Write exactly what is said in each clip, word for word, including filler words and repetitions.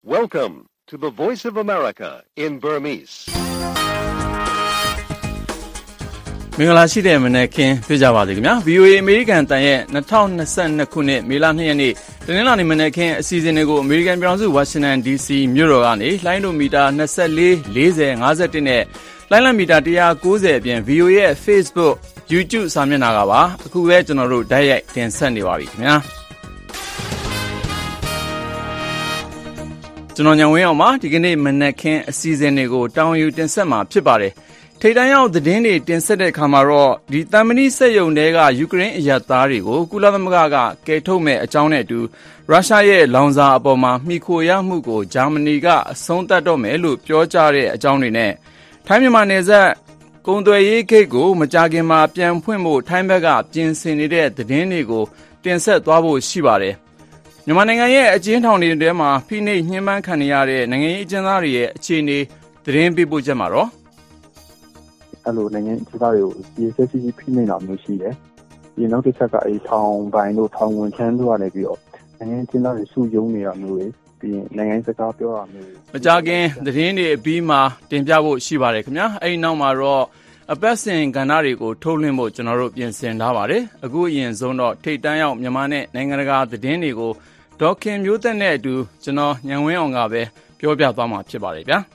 Welcome to the Voice of America in Burmese. မင်္ဂလာရှိတဲ့မနက်ခင်းပြကြပါစေခင်ဗျာ ဗီအိုအေ အမေရိကန်တန်ရဲ့၂၀၂၂ခုနှစ်မေလ၂ရက်နေ့တနင်္လာနေ့မနက်ခင်းအစီအစဉ်တွေကိုအမေရိကန်ပြည်ထောင်စုဝါရှင်တန် ဒီစီ မြို့တော်ကနေလိုင်းဒိုမီတာ၂၄ ၄၀ ၅၁နဲ့လိုင်းလံမီတာ၁၉၀အပြင် ဗီအိုအေ ရဲ့ Facebook YouTube စာမျက်နှာကပါအခုပဲကျွန်တော်တို့ဓာတ်ရိုက်တင်ဆက်နေပါပြီခင်ဗျာကျွန်တော်ညဝင်းအောင်ပါဒီကနေ့မနက်ခင်းအစီအစဉ်တွေကိုတောင်းယူတင်ဆက်မှာဖြစ်ပါတယ်ထိပ်တန်းရောက်သတင်းတွေတင်ဆက်တဲ့အခါမှာတော့ဒီတမ်မဏိစက်ရုံတွေကယူကရိန်းအရပ်သားတွေကိုကုလသမဂ္ဂကကယ်ထုတ်မဲ့အကြောင်းနဲ့အတူရုရှားရဲ့လောင်စာအပေါ်မှာမှီခိုရမှုကိုဂျာမနီကအဆုံးသတ်တော့မယ်လို့ပြောကြားတဲ့အကြောင်းတွေနဲ့ထိုင်းမြန်မာနယ်စပ်ကုန်သွယ်ရေးဂိတ်ကိုမကြာခင်မှာပြန်ဖွင့်ဖို့ထိုင်းဘက်ကပြင်ဆင်နေတဲ့သတင်းတွေကိုတင်ဆက်သွားဖို့ရှိပါတယ်မြန်မာနိုင်ငံရဲ့အကျဉ်းထောင်တွေထဲမှာဖိနှိပ်ညှဉ်းပန်းခံနေရတဲ့နိုင်ငံရေးအကျဉ်းသားတွေရဲ့အခြေအနေသတင်းပေးပို့ချက်မှာတော့အဲ့လိုနိုင်ငံအကျဉ်းသားတွေကိုဒီဆက်စီဖိနှိပ်တာမျိုးရှိတယ်ဒီနောက်တစ်ချက်ကအဲထောင်ပိုင်းတို့ထောင်ဝင်ချမ်းတို့ကနေပြီးတော့နိုင်ငံအကျဉ်းသားတွေစုယုံနေတာမျိုးတွေပြီးရင်နိုင်ငံစကားပြောတာမျိုးမကြခင်သတင်းတွေအပြီးမှာတင်ပြဖို့ရှိပါတယ်ခင်ဗျာအဲ့ဒီနောက်မှာတော့အပတ်စဉ်ကဏ္ဍတွေကိုထုတ်လွှင့်ဖို့ကျွန်တော်တို့ပြင်ဆင်ထားပါတယ်အခုအရင်ဆုံးတော့ထိပ်တန်းရောက်မြန်မာနဲ့နိုင်ငံတကာသတင်းတွေကိုဒေါက်ခင်မျိုးသက်နဲ့အတူကျွန်တော်ညံဝင်းအောင်ကပဲပြောပြသွားမှာဖြစ်ပါတယ်ဗျာ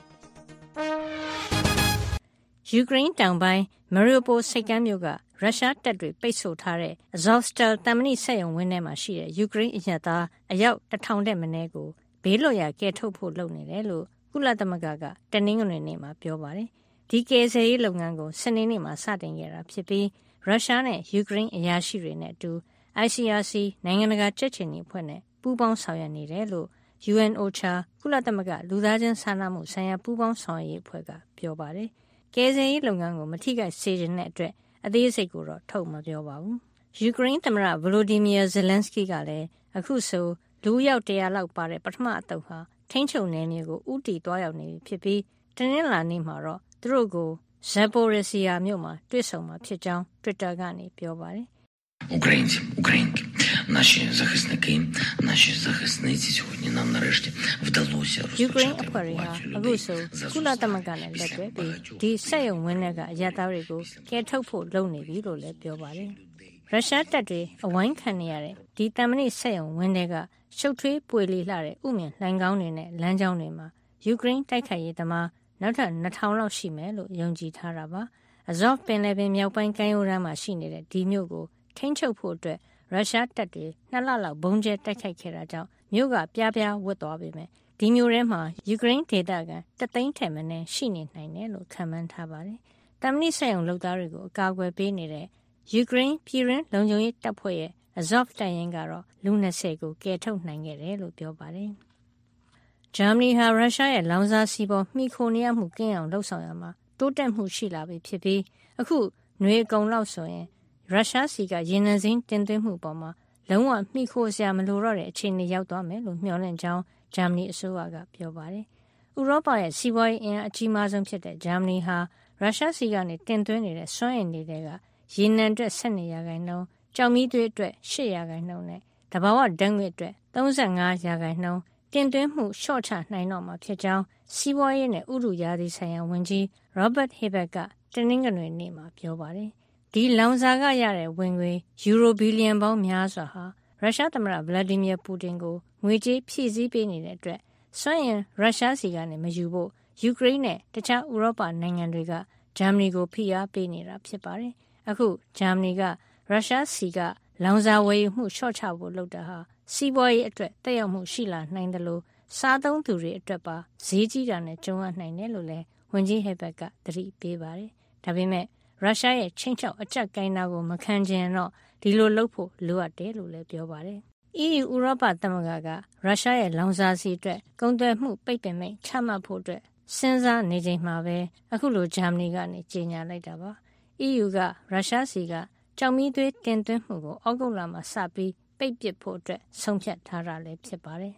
ယူကရိန်းတောင်ပိုင်းမာရီယိုပိုစိတ်ကမ်းမြို့ကရုရှားတပ်တွေပိတ်ဆို့ထားတဲ့ Azovstal တမ်မဏိစက်ရုံဝင်းထဲမှာရှိတဲ့ယူကရိန်းအရပ်သားအယောက်တစ်ထောင်တဲ့မနည်းကိုဘေးလွတ်ရာကယ်ထုတ်ဖို့လုပ်နေတယ်လို့ကုလသမဂ္ဂကတနင်္ဂနွေနေ့မှာပြောပါတယ်။ဒီကယ်ဆယ်ရေးလုပ်ငန်းကိုစနေနေ့မှာစတင်ခဲ့တာဖြစ်ပြီးရုရှားနဲ့ယူကရိန်းအရာရှိတွေနဲ့အတူ အိုင် စီ အာർ စီ နိုင်ငံတကာကြက်ချင်နေအဖွဲ့နဲ့ပူးပေါင်းဆောင်ရွက်နေတယ်လို့ ယူ အန် အိုချာ ကုလသမဂ္ဂလူသားချင်းစာနာမှုဆိုင်ရာပူးပေါင်းဆောင်ရွက်ရေးအဖွဲ့ကပြောပါတယ်။ကယ်ဆယ်ရေးလုပ်ငန်းကိုမထိခိုက်စေချင်တဲ့အတွက်အသေးစိတ်ကိုတော့ထုတ်မပြောပါဘူး။ယူကရိန်းသမ္မတဗလိုဒီမီယာဇယ်လန်စကီကလည်းအခုဆိုလူရောက်တရာလောက်ပါတဲ့ပထမအသုတ်ဟာထိန်းချုပ်နယ်မြေကိုဥတီသွားရောက်နေပြီဖြစ်ပြီးတနင်္လာနေ့မှာတော့သူတို့ကိုဇက်ပိုရီစီယာမြို့မှာတွေ့ဆုံမှာဖြစ်ကြောင်း Twitter ကနေပြောပါတယ်။ Українці, українки, наші захисники, наші захисниці сьогодні нам нарешті вдалося розпочати евакуацію людей. အခုဆိုကုလသမဂ္ဂနဲ့လက်တွဲပြီးဒီစက်ရုံဝင်းထဲကအရပ်သားတွေကိုကယ်ထုတ်ဖို့လုပ်နေပြီလို့လည်းပြောပါတယ်။ရုရှားတပ်တွေအဝိုင်းခံနေရတဲ့ဒီတမ်မဏိစက်ရုံဝင်းထဲကရှုပ်ထွေးပွေလီလှတဲ့ဥမြင်လှိုင်ကောင်းတွေနဲ့လမ်းကြောင်းတွေမှာယူကရိန်းတိုက်ခိုက်ရေးသမားနောက်ထပ်နှစ်ထောင်လောက်ရှိမယ်လို့ယုံကြည်ထားတာပါ။ Azov ပင်လယ်ပြင်မြောက်ပိုင်းကမ်းရိုးတန်းမှာရှိနေတဲ့ဒီမြို့ကိုထိန်းချုပ်ဖို့အတွက်ရုရှားတပ်တွေနှစ်လလောက်ဘုံကျဲတိုက်ခိုက်ခဲ့တာကြောင့်မြို့ကပြားပြားဝတ်သွားပေမဲ့ဒီမြို့ထဲမှာယူကရိန်းဒေသခံတသိန်းထက်မနည်းရှိနေနိုင်တယ်လို့ခန့်မှန်းထားပါတယ်။တမ်မဏိစက်ရုံလုပ်သားတွေကိုအကာအကွယ်ပေးနေတဲ့ယူကရိန်းပြည်တွင်းလုံခြုံရေးတပ်ဖွဲ့ရဲ့ Azov တပ်ရင်းကတော့လူ၂၀ကိုကယ်ထုတ်နိုင်ခဲ့တယ်လို့ပြောပါတယ်။ဂျာမနီဟာရုရှားရဲ့လောင်စာဆီပေါ်မှီခိုနေရမှုကင်းအောင်လှုပ်ဆောင်ရမှာတိုးတက်မှုရှိလာပြီဖြစ်ပြီးအခုຫນွေအကုန်လောက်ဆိုရင်ရုရှားစီကရေနံစိမ်းတင်သွင်းမှုပေါ်မှာလုံးဝမှီခိုစရာမလိုတော့တဲ့အခြေအနေရောက်သွားမယ်လို့မျှော်လင့်ကြောင်းဂျာမနီအစိုးရကပြောပါတယ်။ဥရောပရဲ့စီးပွားရေးအင်အားအကြီးမားဆုံးဖြစ်တဲ့ဂျာမနီဟာရုရှားစီကနေတင်သွင်းနေတဲ့စွမ်းအင်တွေကရေနံအတွက်၁၂ရာခိုင်နှုန်း၊ကျောက်မီးသွေးအတွက်၈ရာခိုင်နှုန်းနဲ့တဘာဝဓာတ်ငွေ့အတွက်၃၅ရာခိုင်နှုန်းတင်သွင်းမှုလျှော့ချနိုင်တော့မှာဖြစ်ကြောင်းစီးပွားရေးနဲ့ဥတုရာသီဆိုင်ရာဝန်ကြီး Robert Habeck ကတနင်္ဂနွေနေ့မှာပြောပါတယ်။ဒီလောင်စာကရတဲ့ဝင်ငွေယူရိုဘီလီယံပေါင်းများစွာဟာရုရှားသမ္မတဗလာဒီမီယာပူတင်ကိုငွေကြေးဖြည့်ဆည်းပေးနေတဲ့အတွက်စွမ်းအင်ရုရှားစီကနေမယူဖို့ယူကရိန်းနဲ့တခြားဥရောပနိုင်ငံတွေကဂျာမနီကိုဖိအားပေးနေတာဖြစ်ပါတယ်။အခုဂျာမနီကရုရှားစီကလောင်စာဝယ်ယူမှုလျှော့ချဖို့လုပ်တာဟာစီးပွားရေးအတွက်သက်ရောက်မှုရှိလာနိုင်တယ်လို့စားသုံးသူတွေအတွက်ပါဈေးကြီးတာနဲ့ကြုံရနိုင်တယ်လို့လည်းဝန်ကြီးဟက်ဘက်ကသတိပေးပါတယ်။ဒါပေမဲ့ရုရှားရဲ့ချင်းချောက်အကြက်ကိုင်းတာကိုမခံချင်တော့ဒီလိုလုပ်ဖို့လိုအပ်တယ်လို့လည်းပြောပါတယ်။ အီးယူဥရောပသမဂ္ဂကရုရှားရဲ့လောင်စာဆီအတွက်ကုန်သွယ်မှုပိတ်ပင်မိန့်ချမှတ်ဖို့အတွက်စဉ်းစားနေချိန်မှာပဲအခုလိုဂျာမနီကနေကြေညာလိုက်တာပါ။ အီးယူကရုရှားစီကကျောက်မီးသွေးတင်သွင်းမှုကိုဩဂုတ်လမှာစပြီးပိတ်ပစ်ဖို့အတွက်ဆုံးဖြတ်ထားတာလည်းဖြစ်ပါတယ်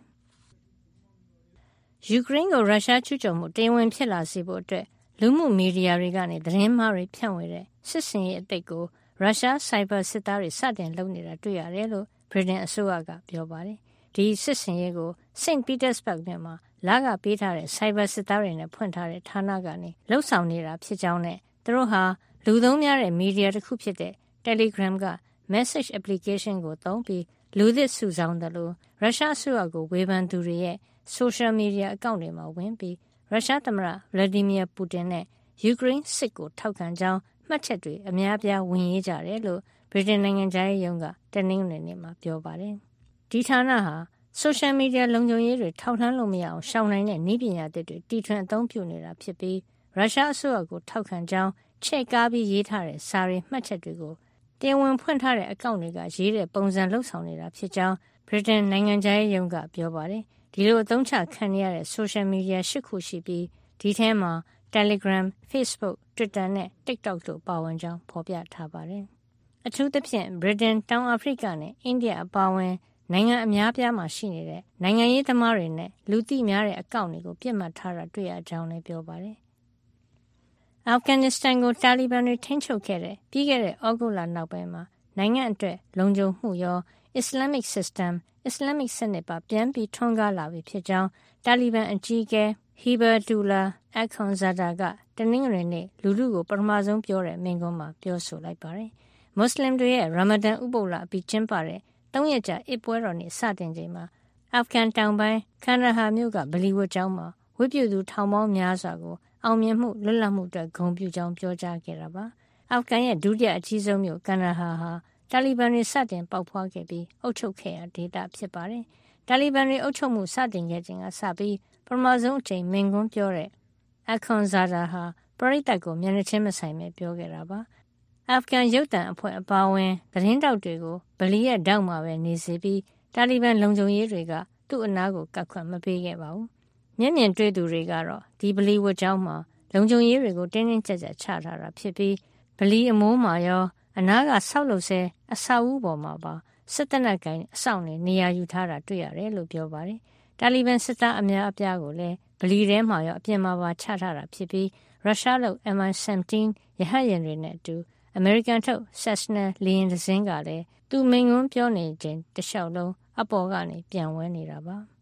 ။ယူကရိန်းကိုရုရှားကျူးကျော်မှုတရားဝင်ဖြစ်လာစေဖို့အတွက်လူမှုမီဒီယာတွေကနေသတင်းမှားတွေဖြန့်ဝေတဲ့စစ်စင်ရေးအသစ်ကိုရုရှားဆိုင်ဘာစစ်သားတွေစတင်လုပ်နေတာတွေ့ရတယ်လို့ဗြိတိန်အစိုးရကပြောပါတယ်။ဒီစစ်စင်ရေးကို Saint Petersburg မြို့မှာလကပေးထားတဲ့ Cyber စစ်သားတွေနဲ့ဖွင့်ထားတဲ့ဌာနကနေလှုပ်ဆောင်နေတာဖြစ်ကြောင်းနဲ့သူတို့ဟာလူသုံးများတဲ့မီဒီယာတစ်ခုဖြစ်တဲ့ Telegram က Message Application ကိုသုံးပြီးလူသစ်စုဆောင်းတယ်လို့ရုရှားအစိုးရကိုဝေဖန်သူတွေရဲ့ Social Media အကောင့်တွေမှာဝင်ပြီးရုရှားသမ္မတ Vladimir Putin နဲ့ ယူကရိန်းစစ်ကိုထောက်ခံကြောင်းမှတ်ချက်တွေအများအပြားဝင်ရေးကြတယ်လို့ဗြိတိန်နိုင်ငံသားရေးရုံးကတနင်္ဂနွေနေ့မှာပြောပါတယ်။ဒီဌာနဟာ Social Media လုံခြုံရေးတွေထောက်လှမ်းလို့မရအောင်ရှောင်နိုင်တဲ့နည်းပညာသစ်တွေတီထွင်အသုံးပြုနေတာဖြစ်ပြီးရုရှားအစိုးရကိုထောက်ခံကြောင်းချဲ့ကားပြီးရေးထားတဲ့စာရီမှတ်ချက်တွေကိုတရားဝင်ဖွင့်ထားတဲ့အကောင့်တွေကရေးတဲ့ပုံစံလှုပ်ဆောင်နေတာဖြစ်ကြောင်းဗြိတိန်နိုင်ငံသားရေးရုံးကပြောပါတယ်။ဒီလိုအသုံးချခံရတဲ့ Social Media ရှစ်ခုရှိပြီးဒီထဲမှာ Telegram, Facebook, Twitter နဲ့ TikTok တို့ပါဝင်ကြောင်းဖော်ပြထားပါတယ်။အထူးသဖြင့်ဗြိတိန်၊တောင်အာဖရိကနဲ့အိန္ဒိယအပါအဝင်နိုင်ငံအများပြားမှာရှိနေတဲ့နိုင်ငံရေးသမားတွေနဲ့လူသိများတဲ့အကောင့်တွေကိုပြစ်မှတ်ထားတာတွေ့ရကြောင်းလည်းပြောပါတယ်။အာဖဂန်နစ္စတန်ကိုတာလီဘန်တွေထိန်းချုပ်ခဲ့တဲ့ပြီးခဲ့တဲ့ဩဂုတ်လနောက်ပိုင်းမှာနိုင်ငံအတွက်လုံခြုံမှုရော Islamic System, Islamic စနစ်ပါပြန်ပြီးထွန်းကားလာပြီဖြစ်ကြောင်းတာလီဘန်အကြီးအကဲ Hibatullah Akhundzada ကတနင်္ဂနွေနေ့လူထုကိုပထမဆုံးပြောတဲ့မိန့်ခွန်းမှာပြောဆိုလိုက်ပါတယ်။မွတ်စလင်တွေရဲ့ရာမဒန်ဥပုသ်လအပြီးကျင်းပတဲ့သုံးရက်ကြာအစ်ပွဲတော်နေ့စတင်ချိန်မှာအာဖဂန်တောင်ပိုင်းကန်ဒါဟာမြို့ကဗလီဝတ်ကျောင်းမှာဝတ်ပြုသူထောင်ပေါင်းများစွာကိုအောင်မြင်မှုလွတ်လပ်မှုအတွက်ဂုဏ်ပြုကြောင်းပြောကြားခဲ့တာပါ။အာဖဂန်ရဲ့ဒုတိယအကြီးဆုံးမြို့ကန်ဒါဟာဟာတာလီဘန်တွေစတင်ပေါက်ဖွားခဲ့ပြီးအုပ်ချုပ်ခဲ့ရာဒေသဖြစ်ပါတယ်။တာလီဘန်တွေအုပ်ချုပ်မှုစတင်ခဲ့ခြင်းကစပြီးပထမဆုံးအချိန်မိန့်ခွန်းပြောတဲ့Akhundzada ဟာပရိသတ်ကိုမျက်နှာချင်းမဆိုင်ပဲပြောခဲ့တာပါ။အာဖဂန်ရုပ်သံအဖွဲ့အပါအဝင်သတင်းတောက်တွေကိုဗလီရဲ့တောက်မှာပဲနေစေပြီးတာလီဘန်လုံခြုံရေးတွေကသူ့အနားကိုကတ်ခွင့်မပေးခဲ့ပါဘူး။မျက်မြင်တွေ့သူတွေကတော့ဒီဗလီဝတ်ကျောင်းမှာလုံခြုံရေးတွေကိုတင်းတင်းကြပ်ကြပ်ချထားတာဖြစ်ပြီးဗလီအမိုးမှာရောအနားကဆောက်လုပ်ဆဲအဆောက်အဦပေါ်မှာပါစစ်တပ်နဲ့ကိုင်အဆောင်နေနေရာယူထားတာတွေ့ရတယ်လို့ပြောပါတယ်။တာလီဘန်စစ်သားအများအပြားကိုလည်းဗလီထဲမှာရောအပြင်မှာပါချထားတာဖြစ်ပြီးရုရှားလုပ် M I seventeen ရဟတ်ယာဉ်တွေနဲ့အတူအမေရိကန်ထုတ် Cessna လေယာဉ်တစ်စင်းကလည်းသူမိန့်ခွန်းပြောနေခြင်းတလျှောက်လုံးအပေါ်ကနေပြန်ဝဲနေတာပါ။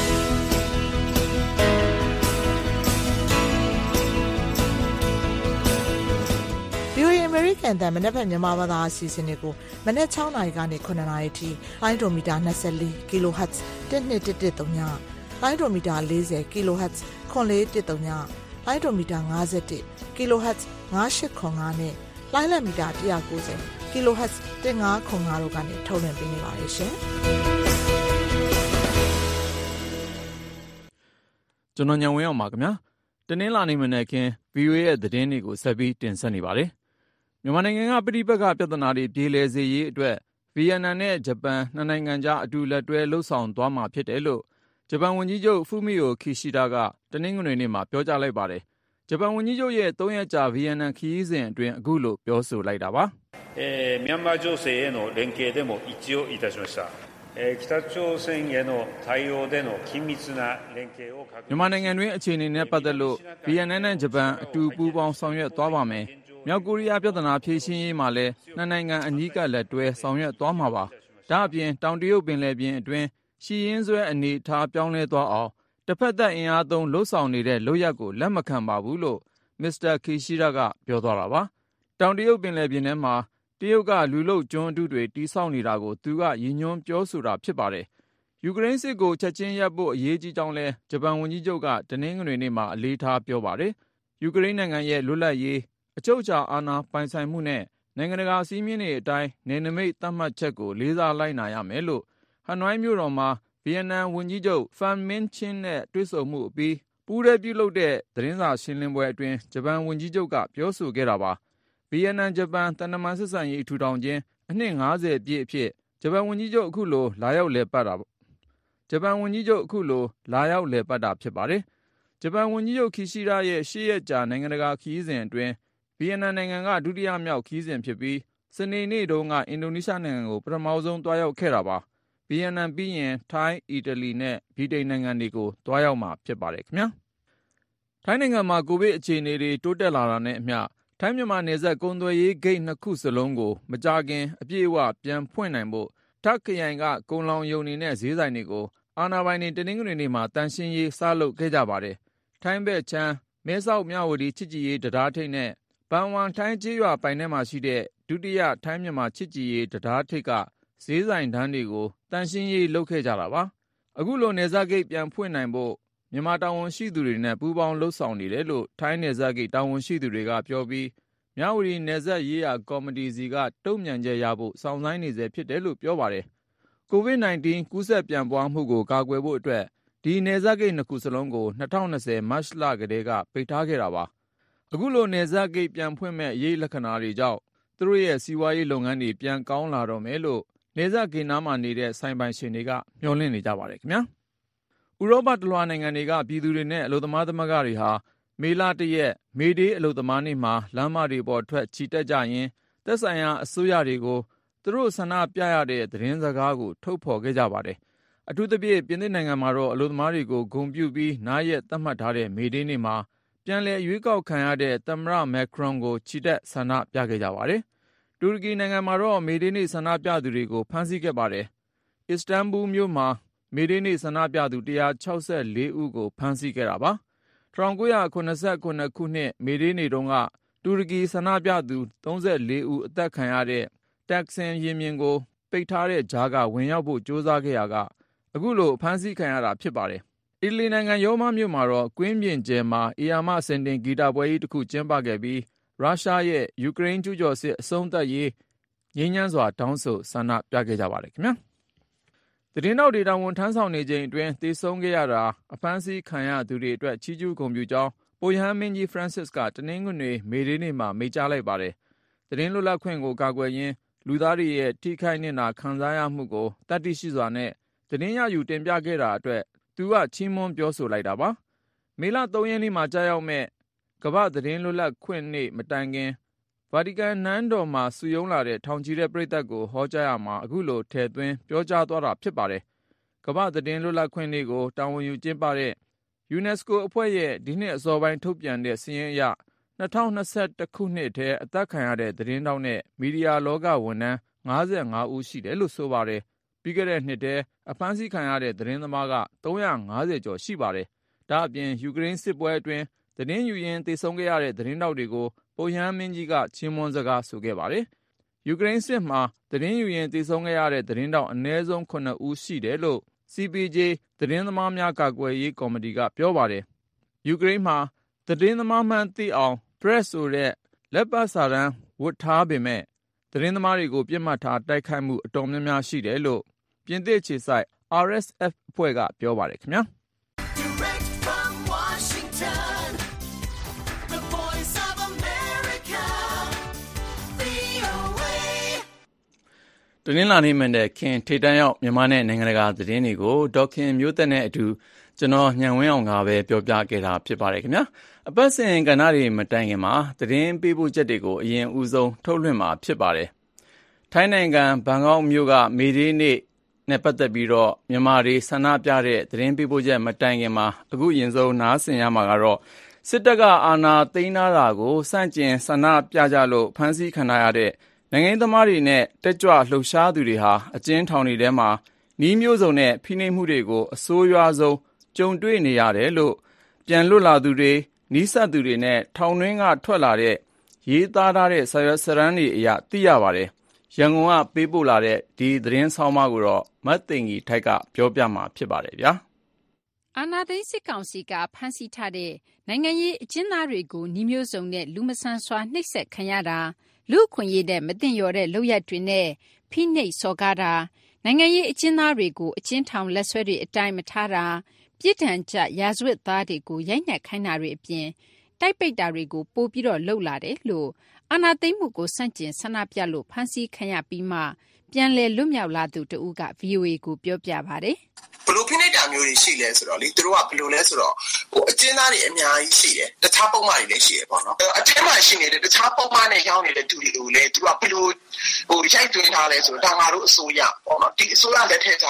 ဗီအိုအေ American တန်မနက်ဖြန်မြန်မာဘာသာအစီအစဉ်တွေကိုမနက်၆နာရီကနေခုနှစ်နာရီထိလိုင်းဒိုမီတာ24 kHz တစ်နှစ်တစ်တစ်သုံးညလိုင်းဒိုမီတာ40 kHz ခွန်လေးတစ်သုံးညလိုင်းဒိုမီတာ51 kHz ငါးရှစ်ခွန်ငါနဲ့လိုင်းလက်မီတာone ninety kHz တစ်ငါးခွန်ငါတို့ကနေထုတ်လွှင့်ပေးနေပါတယ်ရှင်ကျွန်တော်ညံဝင်းအောင်ပါခင်ဗျာတနင်္လာနေ့မနက်ခင်း ဗီအိုအေ ရဲ့သတင်းတွေကိုဆက်ပြီးတင်ဆက်နေပါတယ်မြန်မာနိုင်ငံကပြည်ပကပြဿနာတွေပြေလည်စေရေးအတွက်ဗီယက်နမ်နဲ့ဂျပန်နှစ်နိုင်ငံကြားအတူလက်တွဲလှုပ်ဆောင်သွားမှာဖြစ်တယ်လို့ဂျပန်ဝန်ကြီးချုပ်ဖူမီယိုခီရှိဒါကတနင်္ဂနွေနေ့မှာပြောကြားလိုက်ပါတယ်ဂျပန်ဝန်ကြီးချုပ်ရဲ့သုံးရက်ကြာဗီယက်နမ်ခရီးစဉ်အတွင်းအခုလိုပြောဆိုလိုက်တာပါえー、ミャンマー情勢への連携でも一致をいたしました、えー、北朝鮮への対応での緊密な連携を確認မြန်မာနိုင်ငံတွင်အခြေအနေနဲ့ပတ်သက်လို့ဗီယက်နမ်နဲ့ဂျပန်အတူပူးပေါင်းဆောင်ရွက်သွားပါမယ်မြောက်ကိုရီးယားပြဿနာဖြေရှင်းရေးမှာလည်းနှစ်နိုင်ငံအနီးကပ်လက်တွဲဆောင်ရွက်သွားမှာပါဒါအပြင်တောင်တရုတ်ပင်လယ်ပြင်အတွင်းရှီရင်းဆွဲအနေထားပြောင်းလဲသွားအောင်တစ်ဖက်သက်အင်အားသုံးလှုပ်ဆောင်နေတဲ့လုပ်ရက်ကိုလက်မခံပါဘူးလို့မစ္စတာခီရှိဒါကပြောသွားတာပါတောင်တရုတ်ပင်လယ်ပြင်ထဲမှာတရုတ်ကလူလုကျွန်းအတုတွေတိစောက်နေတာကိုသူကရည်ညွှန်းပြောဆိုတာဖြစ်ပါတယ်ယူကရိန်းစစ်ကိုချက်ချင်းရပ်ဖို့အရေးကြီးကြောင်းလဲဂျပန်ဝန်ကြီးချုပ်ကတနင်္ဂနွေနေ့မှာအလေးထားပြောပါတယ်ယူကရိန်းနိုင်ငံရဲ့လွတ်လပ်ရေးအချုပ်အခြာအာဏာပိုင်ဆိုင်မှုနဲ့နိုင်ငံတကာစည်းမျဉ်းတွေအတိုင်းနယ်နိမိတ်သတ်မှတ်ချက်ကိုလေးစားလိုက်နာရမယ်လို့ဟနွိုင်းမြို့တော်မှာဗီယက်နမ်ဝန်ကြီးချုပ်ဖန်မင်းချင်းနဲ့တွေ့ဆုံမှုအပြီးပူးရဲပြုလုပ်တဲ့သတင်းစာရှင်းလင်းပွဲအတွင်းဂျပန်ဝန်ကြီးချုပ်ကပြောဆိုခဲ့တာပါဗီယက်နမ်ဂျပန်တန်တမန်ဆက်ဆံရေးထူထောင်ခြင်းအနှစ်၅၀ပြည့်အဖြစ်ဂျပန်ဝန်ကြီးချုပ်အခုလိုလာရောက်လည်ပတ်တာဂျပန်ဝန်ကြီးချုပ်အခုလိုလာရောက်လည်ပတ်တာဖြစ်ပါတယ်ဂျပန်ဝန်ကြီးချုပ်ခီရှိဒါရဲ့ရှေ့ရက်ကြာနိုင်ငံတကာခရီးစဉ်အတွင်းဗီယက်နမ်နိုင်ငံကဒုတိယမြောက်ခရီးစဉ်ဖြစ်ပြီးစနေနေ့တုန်းကအင်ဒိုနီးရှားနိုင်ငံကိုပထမဆုံးတွားရောက်ခဲ့တာပါဗီယက်နမ်ပြီးရင်ထိုင်းအီတလီနဲ့ဗြိတိန်နိုင်ငံတွေကိုတွားရောက်မှာဖြစ်ပါတယ်ခင်ဗျာထိုင်းနိုင်ငံမှာကိုဗစ်အခြေအနေတွေတိုးတက်လာတာနဲ့အမျှထိုင်းမြန်မာနယ်စပ်ကုန်သွယ်ရေးဂိတ်နှစ်ခုစလုံးကိုမကြာခင်အပြည့်အဝပြန်ဖွင့်နိုင်ဖို့တာခရိုင်ကကုံလောင်ယုံနေတဲ့ဈေးဆိုင်တွေကိုအာဏာပိုင်တွေတနင်္ဂနွေနေ့မှာတန်ရှင်းရေးစလုပ်ခဲ့ကြပါတယ်။ထိုင်းဘက်ချမ်းမဲဆောက်မြဝတီချစ်ကြည်ရေးတရားထိပ်နဲ့ဘန်ဝမ်ထိုင်းကျေးရွာပိုင်ထဲမှာရှိတဲ့ဒုတိယထိုင်းမြန်မာချစ်ကြည်ရေးတရားထိပ်ကဈေးဆိုင်တန်းတွေကိုတန်ရှင်းရေးလုပ်ခဲ့ကြတာပါ။အခုလိုနယ်စပ်ဂိတ်ပြန်ဖွင့်နိုင်ဖို့မြန်မာတာဝန်ရှိသူတွေနဲ့ပူးပေါင်းလှုပ်ဆောင်နေတယ်လို့ထိုင်းနယ်စပ်ဂိတ်တာဝန်ရှိသူတွေကပြောပြီးမြဝတီနယ်စပ်ရေးရာကော်မတီစီကတုံ့ပြန်ချက်ရဖို့စောင့်ဆိုင်းနေစေဖြစ်တယ်လို့ပြောပါတယ်။ ကိုဗစ် ၁၉ ကူးစက်ပြန့်ပွားမှုကိုကာကွယ်ဖို့အတွက်ဒီနယ်စပ်ဂိတ်နှစ်ခုစလုံးကို၂၀၂၀မတ်လကတည်းကပိတ်ထားခဲ့တာပါ။အခုလိုနယ်စပ်ဂိတ်ပြန်ဖွင့်မဲ့အရေးလက္ခဏာတွေကြောင့်သူတို့ရဲ့စီးပွားရေးလုပ်ငန်းတွေပြန်ကောင်းလာတော့မယ်လို့နယ်စပ်ဂိတ်နားမှာနေတဲ့ဆိုင်ပိုင်ရှင်တွေကမျှော်လင့်နေကြပါတယ်ခင်ဗျာ။ဥရောပတလွှာနိုင်ငံတွေကပြည်သူတွေနဲ့အလုပ်သမားသမဂ္ဂတွေဟာမေလတရက်မေဒေးအလုပ်သမားနေ့မှာလမ်းမတွေပေါ်ထွက်ချီတက်ကြရင်သက်ဆိုင်ရာအစိုးရတွေကိုသူတို့ဆန္ဒပြရတဲ့သတင်းစကားကိုထုတ်ဖော်ခဲ့ကြပါတယ်။အထူးသဖြင့်ပြင်သစ်နိုင်ငံမှာတော့အလုပ်သမားတွေကိုဂုဏ်ပြုပြီးနားရက်သတ်မှတ်ထားတဲ့မေဒေးနေ့မှာပြန်လည်ရွေးကောက်ခံရတဲ့သမ္မတမက်ခရွန်ကိုချီတက်ဆန္ဒပြခဲ့ကြပါတယ်။တူရကီနိုင်ငံမှာတော့မေဒေးနေ့ဆန္ဒပြသူတွေကိုဖမ်းဆီးခဲ့ပါတယ်။အစ္စတန်ဘူလ်မြို့မှာမေဒေးနေ့ဆန္ဒပြသူ၁၆၄ဦးကိုဖမ်းဆီးခဲ့တာပါ။၁၉၇၇ခုနှစ်မေဒေးနေ့တုန်းကတူရကီဆန္ဒပြသူ၃၄ဦးအသက်ခံရတဲ့တက်ဆင်ရင်မြင်ကိုပိတ်ထားတဲ့ကြားကဝင်ရောက်ဖို့ကြိုးစားခဲ့ရကအခုလိုဖမ်းဆီးခံရတာဖြစ်ပါတယ်။အီတလီနိုင်ငံရောမမြို့မှာတော့ကွင်းပြင်ကျယ်မှာအေယာမစင်တင်ဂီတပွဲကြီးတစ်ခုကျင်းပခဲ့ပြီးရုရှားရဲ့ယူကရိန်းကျူးကျော်စစ်အဆုံးသတ်ရေးငြိမ်းချမ်းစွာတောင်းဆိုဆန္ဒပြခဲ့ကြပါတယ်ခင်ဗျာ။သတင်းတောက်တွေတာဝန်ထမ်းဆောင်နေချိန်အတွင်းသေဆုံးခဲ့ရတာအဖမ်းဆီးခံရသူတွေအတွက်ချီးကျူးဂုဏ်ပြုကြောင်းပုပ်ရဟန်းမင်းကြီးဖရန့်စစ်ကတနင်္ဂနွေမေဒေးနေ့မှာမိန့်ကြားလိုက်ပါတယ်။သတင်းလွတ်လပ်ခွင့်ကိုကာကွယ်ရင်းလူသားတွေရဲ့ထိခိုက်နစ်နာခံစားရမှုကိုတတ်သိရှိစွာနဲ့သတင်းရယူတင်ပြခဲ့တာအတွက်သူကချီးမွမ်းပြောဆိုလိုက်တာပါ။မေလ၃ရက်နေ့မှာကြာရောက်မဲ့ကမ္ဘာသတင်းလွတ်လပ်ခွင့်နေ့မတိုင်ခင်ဗာတီကန်နန်းတော်မှာစုယုံလာတဲ့ထောင်ချီတဲ့ပရိသတ်ကိုဟောကြားရမှာအခုလိုထည့်သွင်းပြောကြားသွားတာဖြစ်ပါတယ်။ကမ္ဘာသတင်းလွတ်လပ်ခွင့်နေ့ကိုတာဝန်ယူကျင်းပတဲ့ယူနက်စကိုအဖွဲ့ရဲ့ဒီနှစ်အစောပိုင်းထုတ်ပြန်တဲ့စာရင်းအရ၂၀၂၁ခုနှစ်ထဲအသက်ခံရတဲ့သတင်းတောက်နဲ့မီဒီယာလောကဝန်ထမ်း၅၅ဦးရှိတယ်လို့ဆိုပါတယ်။ပြီးခဲ့တဲ့နှစ်ထဲအဖမ်းဆီးခံရတဲ့သတင်းသမားက၃၅၀ကျော်ရှိပါတယ်။ဒါအပြင်ယူကရိန်းစစ်ပွဲအတွင်းသတင်းယူရင်းသေဆုံးခဲ့ရတဲ့သတင်းတောက်တွေကိုပုပ်ရဟန်းမင်းကြီးကချီးမွမ်းစကားဆိုခဲ့ပါတယ်။ယူကရိန်းစစ်မှာသတင်းယူရင်းသေဆုံးခဲ့ရတဲ့သတင်းတောက်အနည်းဆုံးခုနှစ်ဦးရှိတယ်လို့ စီ ပီ ဂျေ သတင်းသမားများကာကွယ်ရေးကော်မတီကပြောပါတယ်။ယူကရိန်းမှာသတင်းသမားမှန်းသိအောင် Press ဆိုတဲ့လက်ပတ်စာတမ်းဝတ်ထားပေမဲ့သတင်းသမားတွေကိုပြစ်မှတ်ထားတိုက်ခိုက်မှုအတော်များများရှိတယ်လို့ပြင်သစ်ခြေစိုက် အာရ် အက်စ် အက်ဖ် အဖွဲ့ကပြောပါတယ်ခင်ဗျာတနင်္လာနေ့မနေ့ခင်ထိပ်တန်းရောက်မြန်မာနဲ့နိုင်ငံတကာသတင်းတွေကိုဒေါက်ခင်မျိုးသက်နဲ့အတူကျွန်တော်ညံဝင်းအောင်ကပဲပြောပြခဲ့တာဖြစ်ပါတယ်ခင်ဗျာအပတ်စဉ်ကဏ္ဍတွေမတိုင်ခင်မှာသတင်းပေးပို့ချက်တွေကိုအရင်ဦးဆုံးထုတ်လွှင့်မှာဖြစ်ပါတယ်ထိုင်းနိုင်ငံဘန်ကောက်မြို့ကမေဒေးနေ့နဲ့ပတ်သက်ပြီးတော့မြန်မာတွေဆန္ဒပြတဲ့သတင်းပေးပို့ချက်မတိုင်ခင်မှာအခုရင်ဆုံးနားဆင်ရမှာကတော့စစ်တပ်ကအာဏာသိမ်းတာကိုစန့်ကျင်ဆန္ဒပြကြလို့ဖမ်းဆီးခံရတဲ့နိုင်ငံသမားတွေနဲ့တက်ကြွလှုပ်ရှားသူတွေဟာအကျဉ်းထောင်တွေထဲမှာနှီးမျိုးစုံနဲ့ဖိနှိပ်မှုတွေကိုအဆိုးရွားဆုံးကြုံတွေ့နေရတယ်လို့ပြန်လွတ်လာသူတွေနီးစပ်သူတွေနဲ့ထောင်တွင်းကထွက်လာတဲ့ရေးသားထားတဲ့စာရွက်စာတမ်းတွေအရသိရပါတယ်။ရန်ကုန်ကပေးပို့လာတဲ့ဒီသတင်းဆောင်းပါးကိုတော့မတ်သိင်္ဂီထိုက်ကပြောပြမှာဖြစ်ပါတယ်ဗျာ။အာဏာသိမ်းစစ်ကောင်စီကဖမ်းဆီးထားတဲ့နိုင်ငံရေးအကျဉ်းသားတွေကိုနှီးမျိုးစုံနဲ့လူမဆန်စွာနှိပ်စက်ခံရတာလူ့အခွင့်အရေးနဲ့မသင့်လျော်တဲ့လုပ်ရပ်တွေနဲ့ဖိနှိပ်စော်ကားတာနိုင်ငံရေးအကျဉ်းသားတွေကိုအကျဉ်းထောင်လက်ဆွဲတွေအတိုင်းမထားတာပြစ်ဒဏ်ကျရာဇဝတ်သားတွေကိုရိုက်နှက်ခိုင်းတာတွေအပြင်တိုက်ပိတ်တာတွေကိုပိုပြီးတော့လှုပ်လာတယ်လို့အာဏာသိမ်းမှုကိုစန့်ကျင်ဆန္ဒပြလို့ဖမ်းဆီးခံရပြီးမှပြန်လည်လွတ်မြောက်လာသူတဦးက ဗွီအိုအေ ကိုပြောပြပါတယ်ဘလို့ဖိနှိပ်တာမျိုးတွေရှိလဲဆိုတော့လေသူတို့ကဘလို့လဲဆိုတော့ဟိုအကျဉ်းသားတွေအများကြီးရှိတယ်တခြားပုံမှန်တွေလည်းရှိတယ်ပေါ့နော်အထက်မှာရှိနေတဲ့တခြားပုံမှန်နဲ့ရောင်းနေတဲ့သူတွေကိုလည်းသူကဘလို့ဟိုရိုက်သွင်းထားလဲဆိုတော့ဒါငါတို့အစိုးရပေါ့နော်ဒီအစိုးရလက်ထက်က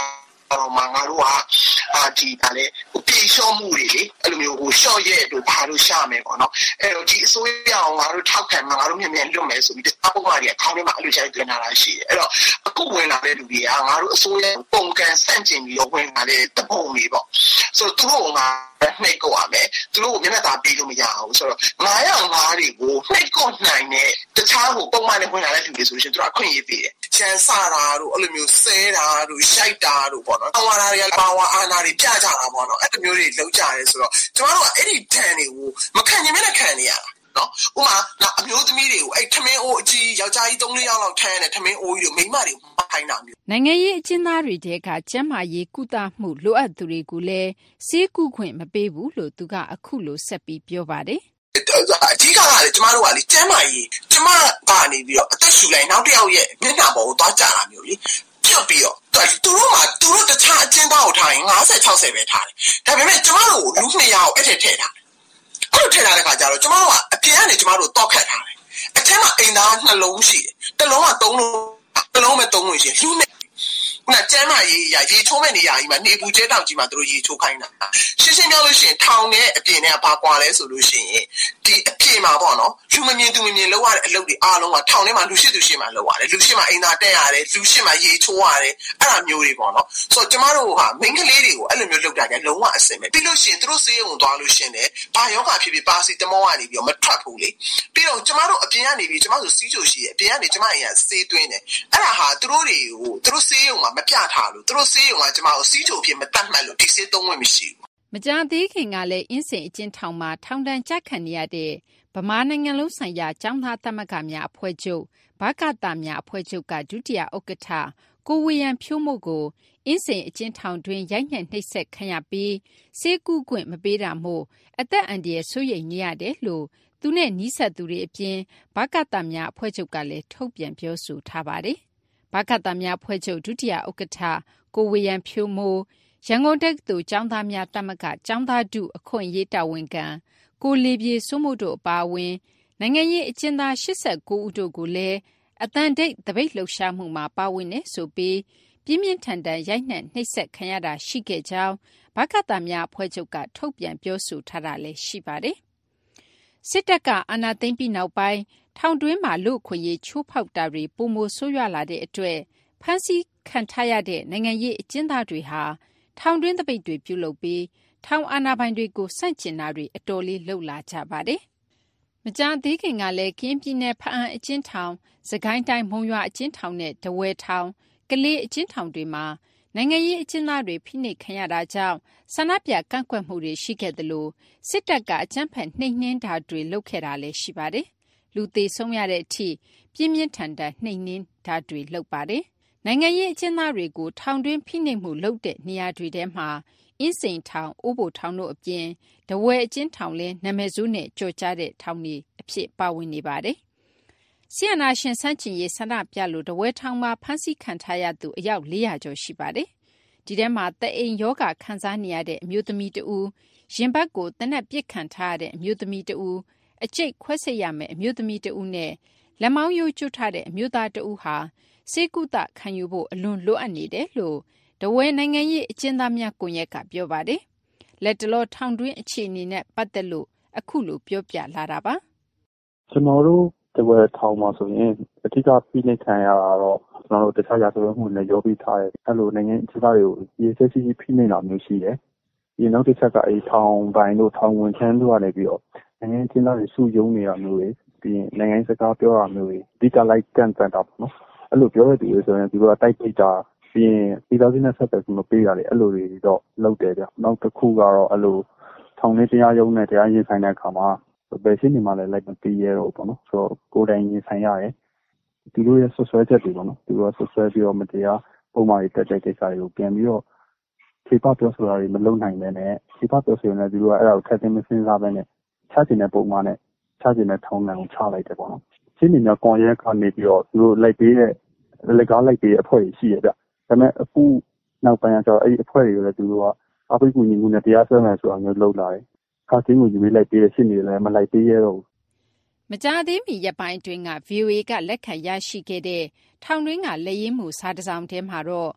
တော့မှငါတို့ကအာဒီပါလေပြေလျှော့မှုတွေလေအဲ့လိုမျိုးဟိုလျှော့ရဲ့တို့ဘာလို့ရှာမယ်ပေါ့နော်အဲ့တော့ဒီအစိုးရအောင်ငါတို့ထောက်ခံမှာငါတို့မြန်မြန်လွတ်မယ်ဆိုပြီးတခြားပုံမှန်တွေအခေါင်းထဲမှာအဲ့လိုချိုက်သွင်းလာတာရှိတယ်အဲ့တော့အခုဝင်လာတဲ့လူတွေကငါတို့အစိုးရပုံကန်ဆန့်ကျင်ပြီးတော့ဝင်လာတဲ့တပုံတွေပေါ့ဆိုတော့သူတို့ကနှိတ်ကိုရမယ်သူတို့ကိုမျက်နှာသာပေးလို့မရဘူးဆိုတော့ငါးယောက်ငါးတွေကိုနှိတ်ကိုနိုင်တဲ့တခြားကိုပုံမှန်နဲ့ဝင်လာတဲ့လူတွေဆိုလို့ရှိရင်သူတို့အခွင့်အရေးပေးတယ်ချမ်းစာတာတို့အဲ့လိုမျိုးဆဲတာတို့ရှိုက်တာတို့ပေါ့နော်။ပါဝါတွေကပါဝါအာဏာတွေပြကြတာပေါ့နော်။အဲ့လိုမျိုးတွေလုပ်ကြရဲဆိုတော့ကျမတို့ကအဲ့ဒီတန်တွေကိုမခံနိုင်မဲ့ခံနေရတာနော်။ဥပမာအမျိုးသမီးတွေကိုအဲ့ထမင်းအိုးအကြီးယောက်ျားကြီးသုံးလေးယောက်လောက်ထမ်းတဲ့ထမင်းအိုးကြီးတို့မိန်းမတွေကိုမခိုင်းတာမျိုး။နိုင်ငံရေးအကျဉ်းသားတွေတဲကကျန်းမာရေးကုသမှုလိုအပ်သူတွေကိုလည်းစေးကုခွင့်မပေးဘူးလို့သူကအခုလိုဆက်ပြီးပြောပါတယ်။အဓိကကလေကျမတို့ကလေကျမ်းမာရေးကျမကနေပြီးတော့အသက်ရှူလိုက်နောက်တစ်ယောက်ရဲ့မျက်နှာပေါ်ကိုသွားကြတာမျိုးလေပြုတ်ပြီးတော့သူတို့ကသူတို့တခြားအကျဉ်းသားကိုထားရင်၅၀ ၆၀ပဲထားတယ်ဒါပေမဲ့ကျမတို့လူနှစ်ယောက်အဲ့ထက်ထည့်ထားတယ်အဲ့လိုထည့်ထားတဲ့ခါကျတော့ကျမတို့ကအပြင်ကနေကျမတို့တောက်ခတ်ထားတယ်အထက်မှာအိမ်သားနှလုံးရှိတယ်တစ်လုံးကသုံးလုံးတစ်လုံးပဲသုံးလို့ရှိရင်လူနဲ့那ကျမ်းမာရေးရရေချိုးမဲ့နေရာကြီးမှာနေပူကျဲတောက်ကြီးမှာတို့ရေချိုးခိုင်းတာရှင်းရှင်းပြောလို့ရှိရင်ထောင်နဲ့အပြင်နဲ့ဘာကွာလဲဆိုလို့ရှိရင်ဒီအပြင်မှာပေါ့နော်လူမမြင်သူမမြင်လောက်ရတဲ့အလုပ်တွေအားလုံးကထောင်ထဲမှာလူရှိသူရှိမှလောက်ရတယ်လူရှိမှအိမ်သာတက်ရတယ်လူရှိမှရေချိုးရတယ်အဲ့ဒါမျိုးတွေပေါ့နော်ဆိုတော့ကျမတို့ဟာမိန်းကလေးတွေကိုအဲ့လိုမျိုးလုပ်တာကြလုံးဝအဆင်ပဲပြီးလို့ရှိရင်တို့ဆေးရုံသွားလို့ရှိရင်လည်းဘာယောဂဖြစ်ဖြစ်ပါစီတမောကနေပြီးတော့မထွက်ဘူးလေပြီးတော့ကျမတို့အပြင်ကနေပြီးကျမတို့စီးချိုရှိရဲ့အပြင်ကနေကျမအိမ်ကဆေးသွင်းတယ်အဲ့ဒါဟာတို့တွေကိုတို့ဆေးရုံမှာမပြထားလို့သူတို့ဆေးရုံကကျမတို့စီးချိုဖြစ်မတတ်မှတ်လို့ဒီဆေးသုံးဝင်မရှိဘူးမကြသေးခင်ကလည်းအင်းစိန်အကျဉ်းထောင်မှာထောင်ဒဏ်ကြခံနေရတဲ့ဗမာနိုင်ငံလုံးဆိုင်ရာကျောင်းသားသမဂ္ဂများအဖွဲ့ချုပ်ဘကတများအဖွဲ့ချုပ်ကဒုတိယဥက္ကဋ္ဌကိုဝေယံဖြိုးမို့ကိုအင်းစိန်အကျဉ်းထောင်တွင်ရိုက်နှက်နှိပ်စက်ခံရပြီးဆေးကုခွင့်မပေးတာမို့အသက်အန္တရာယ်ဆိုးရိမ်နေရတယ်လို့သူနဲ့နီးစပ်သူတွေအပြင်ဘကတများအဖွဲ့ချုပ်ကလည်းထုတ်ပြန်ပြောဆိုထားပါတယ်ဘကတများအဖွဲ့ချုပ်ဒုတိယဥက္ကဋ္ဌကိုဝေယံဖြိုးမို့ရန်ကုန်တက္ကသိုလ်ကျောင်းသားများတမကကျောင်းသားထုအခွင့်အရေးတာဝန်ခံကိုလေပြေစိုးမို့တို့အပါအဝင်နိုင်ငံရေးအကျဉ်းသား၈၉ဦးတို့ကိုလည်းအတန်တိတ်တပိတ်လှုပ်ရှားမှုမှာပါဝင်နေဆိုပြီးပြင်းပြင်းထန်ထန်ရိုက်နှက်နှိပ်စက်ခံရတာရှိခဲ့ကြောင်းဘကတများအဖွဲ့ချုပ်ကထုတ်ပြန်ပြောဆိုထားတာလည်းရှိပါတယ်စစ်တပ်ကအာဏာသိမ်းပြီးနောက်ပိုင်းထောင်တွင်းမှာလူ့အခွင့်အရေးချိုးဖောက်တာတွေပုံမိုဆိုးရွားလာတဲ့အတွက်ဖမ်းဆီးခံထားရတဲ့နိုင်ငံရေးအကျဉ်းသားတွေဟာထောင်တွင်းတပိတ်တွေပြုလုပ်ပြီးထောင်အာဏာပိုင်တွေကိုစန့်ကျင်တာတွေအတော်လေးလှုပ်လာကြပါတယ်။မကြာသေးခင်ကလည်းကင်းပြည်နယ်ဖအံအကျဉ်းထောင်၊စကိုင်းတိုင်းမုံရွာအကျဉ်းထောင်နဲ့တဝဲထောင်ကလေးအကျဉ်းထောင်တွေမှာနိုင်ငံရေးအကျဉ်းသားတွေဖိနှိပ်ခံရတာကြောင့်ဆန္ဒပြကန့်ကွက်မှုတွေရှိခဲ့သလိုစစ်တပ်ကအကြမ်းဖက်နှိမ်နင်းတာတွေလုပ်ခဲ့တာလည်းရှိပါတယ်။လူသေဆုံးရတဲ့အထိပြင်းပြင်းထန်ထန်နှိမ်နင်းတာတွေလုပ်ပါတယ်။နိုင်ငံရေးအကျဉ်းသားတွေကိုထောင်တွင်းဖိနှိပ်မှုလုပ်တဲ့နေရာတွေထဲမှာအင်းစိန်ထောင်၊အိုးဘိုထောင်တို့အပြင်တဝဲအကျဉ်းထောင်လည်းနာမည်ဆိုးနဲ့ကြော်ကြားတဲ့ထောင်တွေအဖြစ်ပါဝင်နေပါတယ်။ဆီယနာရှင်ဆန့်ကျင်ရေးဆန္ဒပြလို့တဝဲထောင်မှာဖမ်းဆီးခံထားရသူအယောက်၄၀၀ကျော်ရှိပါတယ်။ဒီထဲမှာတအိမ်ယောဂခံစားနေရတဲ့အမျိုးသမီးတဦးရင်ဘတ်ကိုတနက်ပစ်ခံထားရတဲ့အမျိုးသမီးတဦးအကျိတ်ခွဲစိတ်ရမယ့်အမျိုးသမီးတဦးနဲ့လက်မောင်းရိုးကျွတ်ထားတဲ့အမျိုးသားတဦးဟာစေကုသခံယူဖို့အလွန်လိုအပ်နေတယ်လို့တဝဲနိုင်ငံရေးအကျဉ်းသားများကွန်ရက်ကပြောပါတယ်။လက်တလောထောင်တွင်းအခြေအနေနဲ့ပတ်သက်လို့အခုလိုပြောပြလာတာပါ။ကျွန်တော်တို့တဝဲထောင်မှာဆိုရင်အထူးဖိနှိပ်ခံရတာတော့ကျွန်တော်တို့တခြားရာဇဝတ်မှုနဲ့ရောပြီးထားတယ်။အဲ့လိုနိုင်ငံအကျဉ်းသားတွေကိုရေးဆက်စီဖိနှိပ်တာမျိုးရှိတယ်။ဒီနောက်တစ်ချက်ကအဲထောင်ပိုင်းတို့ထောင်ဝင်ချမ်းတို့ကနေပြီးတော့နိုင်ငံအကျဉ်းသားတွေစုယုံနေတာမျိုးတွေပြီးရင်နိုင်ငံစကားပြောတာမျိုးတွေဒီကလိုက်ကန်ကန်တာပေါ့နော်။အဲ့လိုပြောရတဲ့ဆိုရင်ဒီကတိုက်ပိတ်တာပြီးရင်ဒီသားစင်းနဲ့ဆက်သက်ပြီးမပေးရတယ်အဲ့လိုတွေတော့လုပ်တယ်ဗျနောက်တစ်ခုကတော့အဲ့လိုထောင်ထဲတရားရုံးနဲ့တရားရင်ဆိုင်တဲ့အခါမှာဘယ်ရှိနေမှလည်းလိုက်မပေးရတော့ပေါ့နော်ဆိုတော့ကိုယ်တိုင်ရင်ဆိုင်ရတယ်ဒီလိုရဲ့ဆွဆွဲချက်တွေပေါ့နော်ဒီလိုဆွဆွဲပြီးတော့မတရားပုံမှန်တက်တဲ့ကိစ္စတွေကိုပြန်ပြီးတော့ခြေပပြောဆိုတာတွေမလုပ်နိုင်ပဲနဲ့ခြေပပြောဆိုရင်လည်းဒီလိုကအဲ့ဒါကိုထပ်သိမ်းမစင်းစားပဲနဲ့ချချင်တဲ့ပုံမှန်နဲ့ချချင်တဲ့ထောင်နှံကိုချလိုက်တယ်ပေါ့နော်ရှင်းနေများကွန်ရက်ကနေပြီးတော့သူတို့လိုက်ပေးတဲ့လက်ကားလိုက်ပေးတဲ့အဖွဲ့တွေရှိရဗျဒါပေမဲ့အခုနောက်ပိုင်းကျတော့အဲ့ဒီအဖွဲ့တွေကိုလည်းသူတို့ကအပိတ်ကူညီမှုနဲ့တရားစွဲမယ်ဆိုတာမျိုးလုပ်လာတယ်။ခါချင်းကိုယူပြီးလိုက်ပေးတဲ့ရှင်းနေလည်းမလိုက်ပေးရတော့ဘူး။မကြာသေးမီရက်ပိုင်းအတွင်းက ဗီအိုအေ ကလက်ခံရရှိခဲ့တဲ့ထောင်တွင်းကလက်ရင်းမှုစာတစ်စောင်ထဲမှာတော့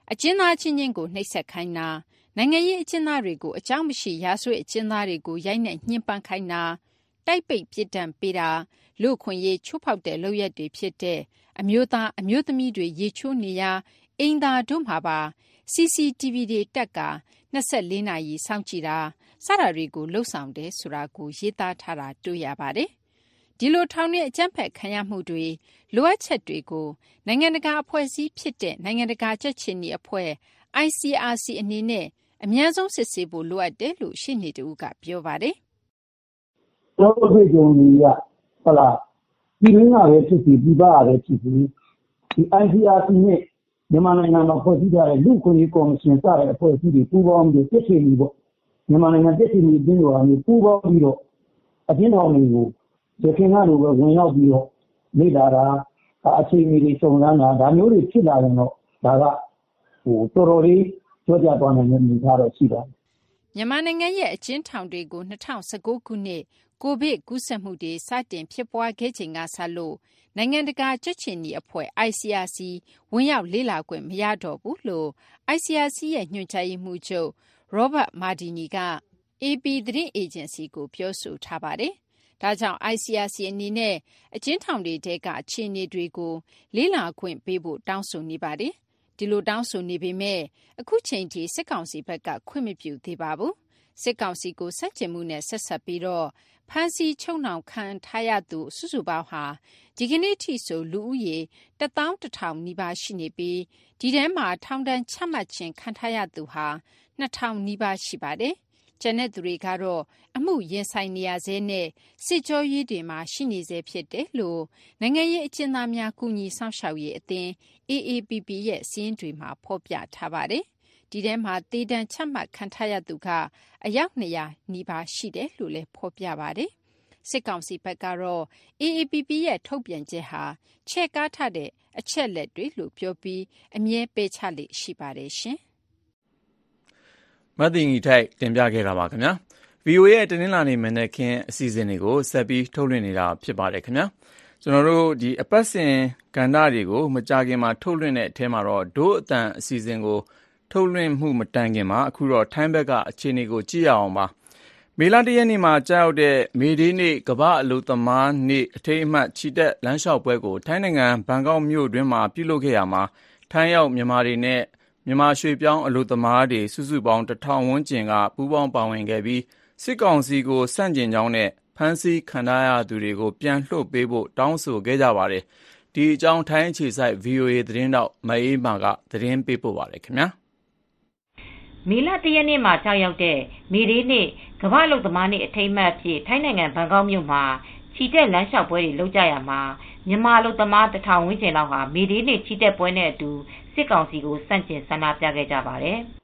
အကျဉ်းသားချင်းချင်းကိုနှိပ်စက်ခိုင်းတာနိုင်ငံရေးအကျဉ်းသားတွေကိုအကြောင်းမရှိရာဇဝတ်အကျဉ်းသားတွေကိုရိုက်နှက်ညှဉ်းပန်းခိုင်းတာတိုက်ပိတ်ပြစ်ဒဏ်ပေးတာလူခွင့်ရေးချိုးဖောက်တဲ့လုပ်ရက်တွေဖြစ်တဲ့အမျိုးသားအမျိုးသမီးတွေရေချိုးနေရအိမ်သာတို့မှာပါ စီ စီ တီ ဗီ တွေတက်ကနှစ်ဆယ့်လေးနာရီစောင့်ကြည့်တာစတာတွေကိုလှုပ်ဆောင်တယ်ဆိုတာကိုရေးသားထားတာတွေ့ရပါတယ်ဒီလိုထောင်ထဲအကြမ်းဖက်ခံရမှုတွေလိုအပ်ချက်တွေကိုနိုင်ငံတကာအဖွဲ့အစည်းဖြစ်တဲ့နိုင်ငံတကာကြက်ချင်နီအဖွဲ့ အိုင် စီ အာร์ စီ အနေနဲ့အများဆုံးစစ်ဆေးဖို့လိုအပ်တယ်လို့ရှင်းနေတူကပြောပါတယ်။ကျွန်တော်တို့ကြုံနေရဟလာဒီရင်းကပဲဖြစ်ပြီးပြည်ပကပဲဖြစ်ပြီးဒီ အိုင် စီ အာร์ စီ နဲ့မြန်မာနိုင်ငံမှာဖွဲ့စည်းထားတဲ့လူ့ခွင့်ရေးကော်မရှင်စတဲ့အဖွဲ့အစည်းတွေပူးပေါင်းပြီးစစ်ဆေးပြီးပေါ့မြန်မာနိုင်ငံစစ်ဆေးရေးအင်းတော်မျိုးပူးပေါင်းပြီးတော့အကျဉ်းထောင်တွေကိုဒီခင်ကလိုပဲဝင်ရောက်ပြီးတော့နေလာတာအခြေအနေတွေစုံစမ်းတာဒါမျိုးတွေဖြစ်လာရင်တော့ဒါကဟိုတော်တော်လေးကြောကြသွားနိုင်တဲ့အနေအထားတော့ရှိပါတယ်မြန်မာနိုင်ငံရဲ့အကျဉ်းထောင်တွေကို၂၀၁၉ခုနှစ်ကိုဗစ်ကူးစက်မှုတွေစတင်ဖြစ်ပွားခဲ့ချိန်ကစလို့နိုင်ငံတကာကြက်ချင်နီအဖွဲ့ အိုင် စီ အာร์ စီ ဝင်ရောက်လေ့လာခွင့်မရတော့ဘူးလို့ အိုင် စီ အာร์ စီ ရဲ့ညွှန်ကြားရေးမှူးချုပ် Robert Mardini က အေပီ သတင်းအေဂျင်စီကိုပြောဆိုထားပါတယ်။ဒါကြောင့် အိုင် စီ အာร์ စီ အနေနဲ့အကျဉ်းထောင်တွေထဲကအခြေအနေတွေကိုလေ့လာခွင့်ပေးဖို့တောင်းဆိုနေပါတယ်။ဒီလိုတောင်းဆိုနေပေမဲ့အခုချိန်ထိစစ်ကောင်စီဘက်ကခွင့်မပြုသေးပါဘူး။စစ်ကောင်စီကိုစန့်ကျင်မှုနဲ့ဆက်ဆက်ပြီးတော့ဖမ်းဆီးချုပ်နှောင်ခံထားရသူစုစုပေါင်းဟာဒီကနေ့ထိဆိုလူဦးရေတသောင်းတစ်ထောင်နီးပါးရှိနေပြီးဒီထဲမှာထောင်ဒဏ်ချမှတ်ခြင်းခံထားရသူဟာနှစ်ထောင်နီးပါးရှိပါတယ်။ကျန်တဲ့သူတွေကတော့အမှုရင်ဆိုင်နေရဆဲနဲ့စစ်ကြောရေးတွေမှာရှိနေဆဲဖြစ်တယ်လို့နိုင်ငံရေးအကျဉ်းသားများကူညီဆောင်ရှောက်ရေးအသင်း အေအေပီပီ ရဲ့စီးရင်တွေမှာဖော်ပြထားပါတယ်။ဒီထဲမှာတေးတန်းချမှတ်ခံထားရသူကအယောက်၂ရာနီးပါးရှိတယ်လို့လည်းဖော်ပြပါတယ်။စစ်ကောင်စီဘက်ကတော့ အေအေပီပီ ရဲ့ထုတ်ပြန်ချက်ဟာချဲ့ကားထားတဲ့အချက်လက်တွေလို့ပြောပြီးအမြဲပယ်ချလေ့ရှိပါတယ်ရှင်။မသိငီထိုက်တင်ပြခဲ့တာပါခင်ဗျာ ဗီအိုအေ ရဲ့တနင်္လာနေ့မနက်ခင်းအစီအစဉ်တွေကိုဆက်ပြီးထုတ်လွှင့်နေတာဖြစ်ပါတယ်ခင်ဗျာကျွန်တော်တို့ဒီအပတ်စဉ်ကဏ္ဍတွေကိုမကြခင်မှာထုတ်လွှင့်တဲ့အထဲမှာတော့ဒို့အတန်အစီအစဉ်ကိုထုတ်လွှင့်မှုမတန်ခင်မှာအခုတော့ထိုင်းဘက်ကအခြေအနေကိုကြည့်ရအောင်ပါမေလတရက်နေ့မှာကြာရောက်တဲ့မေဒေးနေ့ကမ္ဘာအလုပ်သမားနေ့အထိမ်းအမှတ်ချီတက်လမ်းလျှောက်ပွဲကိုထိုင်းနိုင်ငံဘန်ကောက်မြို့တွင်မှာပြုလုပ်ခဲ့ရမှာထိုင်းရောက်မြန်မာတွေနဲ့မြန်မာရွှေပြောင်းအလုပ်သမားတွေစုစုပေါင်းတစ်ထောင်ဝန်းကျင်ကပူးပေါင်းပါဝင်ခဲ့ပြီးစစ်ကောင်စီကိုစန့်ကျင်ကြောင်းနဲ့ဖမ်းဆီးခံထားရသူတွေကိုပြန်လွှတ်ပေးဖို့တောင်းဆိုခဲ့ကြပါတယ်။ဒီအကြောင်းထိုင်းအခြေစိုက် ဗီအိုအေ သတင်းတောက်မအေးမာကသတင်းပေးပို့ပါတယ်ခင်ဗျာ။မေလတရက်နေ့မှာကြောက်ရောက်တဲ့မေဒေးနေ့ကမ္ဘာအလုပ်သမားနေ့အထိမ်းအမှတ်အဖြစ်ထိုင်းနိုင်ငံဘန်ကောက်မြို့မှာချီတက်လမ်းလျှောက်ပွဲတွေလုပ်ကြရမှာမြန်မာအလုပ်သမားတစ်ထောင်ဝန်းကျင်လောက်ဟာမေဒေးနေ့ချီတက်ပွဲနဲ့အတူစစ်ကောင်စီကိုစန့်ကျင်ဆန္ဒပြခဲ့ကြပါတယ်။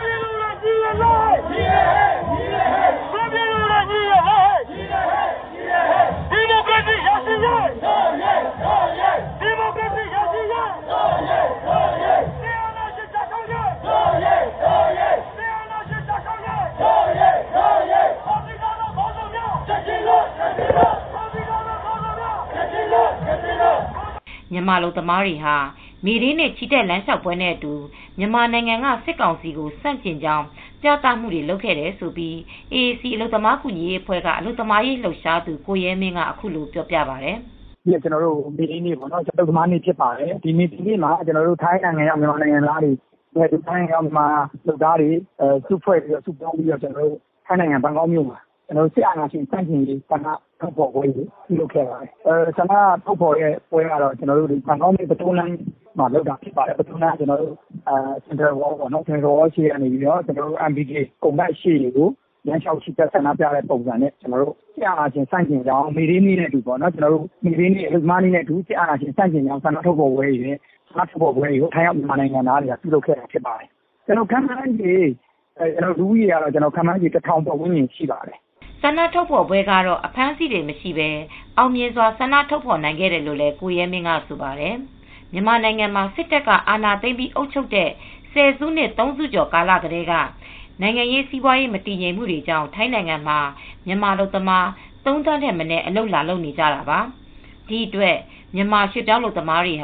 မြန်မာလူသမားတွေဟာမေဒေးနဲ့ချီတက်လမ်းလျှောက်ပွဲနဲ့အတူမြန်မာနိုင်ငံကစစ်ကောင်စီကိုစန့်ကျင်ကြောင်းပြသမှုတွေလုပ်ခဲ့တယ်ဆိုပြီး အေအေစီ အလုပ်သမားကူညီရေးအဖွဲ့ကအလုပ်သမားရေးလှုပ်ရှားသူကိုရဲမင်းကအခုလိုပြောပြပါတယ်။ဒီကျွန်တော်တို့မေဒေးနေ့ပေါ့နော်ကျွန်တော်တို့သမားနေ့ဖြစ်ပါတယ်။ဒီမေဒေးနေ့မှာကျွန်တော်တို့ထိုင်းနိုင်ငံရောက်မြန်မာနိုင်ငံသားတွေဒီထိုင်းရောက်မြန်မာလူသားတွေအဲစုဖွဲ့ပြီးတော့စုပေါင်းပြီးတော့ကျွန်တော်တို့ထိုင်းနိုင်ငံဘန်ကောက်မြို့မှာကျွန်တော်တို့စစ်အာဏာရှင်စန့်ကျင်ရေးဆန္ဒထုတ်ဖော်ပွဲကိုပြုလုပ်ခဲ့ပါတယ်။အဲဆန္ဒထုတ်ဖော်ရဲ့ပွဲကတော့ကျွန်တော်တို့ဒီဘန်ကောက်မြို့ပတိုးလန်းမှာလုပ်တာဖြစ်ပါတယ်။ပတိုးလန်းကျွန်တော်တို့အဲစင်တာဝေါ်ပေါ့နော်စင်တာဝေါ်ရှိရနေပြီးတော့ကျွန်တော်တို့ အမ် ဘီ ကေ ကုန်တိုက်ရှိတွေကိုရန်လျှောက်ချီတက်ဆန္ဒပြတဲ့ပုံစံနဲ့ကျွန်တော်တို့စစ်အာဏာရှင်စန့်ကျင်ကြောင်းမေဒေးနေ့နဲ့တူပေါ့နော်ကျွန်တော်တို့မေဒေးနေ့အလုပ်သမားနေ့နဲ့တူစစ်အာဏာရှင်စန့်ကျင်ကြောင်းဆန္ဒထုတ်ဖော်ပွဲတွေနဲ့ဆန္ဒထုတ်ဖော်ပွဲတွေကိုထိုင်းရောက်မြန်မာနိုင်ငံသားတွေကပြုလုပ်ခဲ့တာဖြစ်ပါတယ်။ကျွန်တော်ခန့်မှန်းကြီးအဲကျွန်တော်လူကြီးကတော့ကျွန်တော်ခန့်မှန်းကြီးတစ်ထောင်ပတ်ဝန်းကျင်ရှိပါတယ်။ဆန္ဒထုတ်ဖော်ပွဲကတော့အဖမ်းအဆီးတွေမရှိဘဲအောင်မြင်စွာဆန္ဒထုတ်ဖော်နိုင်ခဲ့တယ်လို့လည်းကိုရဲမင်းကဆိုပါတယ်။မြန်မာနိုင်ငံမှာစစ်တပ်ကအာဏာသိမ်းပြီးအုပ်ချုပ်တဲ့ဆယ်စုနှစ်သုံးစုကျော်ကာလကတည်းကနိုင်ငံရေးစီးပွားရေးမတည်ငြိမ်မှုတွေကြောင့်ထိုင်းနိုင်ငံမှာမြန်မာလူသမားသုံးသန်းထက်မနည်းအလုပ်လာလုပ်နေကြတာပါ။ဒီအတွက်မြန်မာရွှေ့ပြောင်းလူသမားတွေဟာ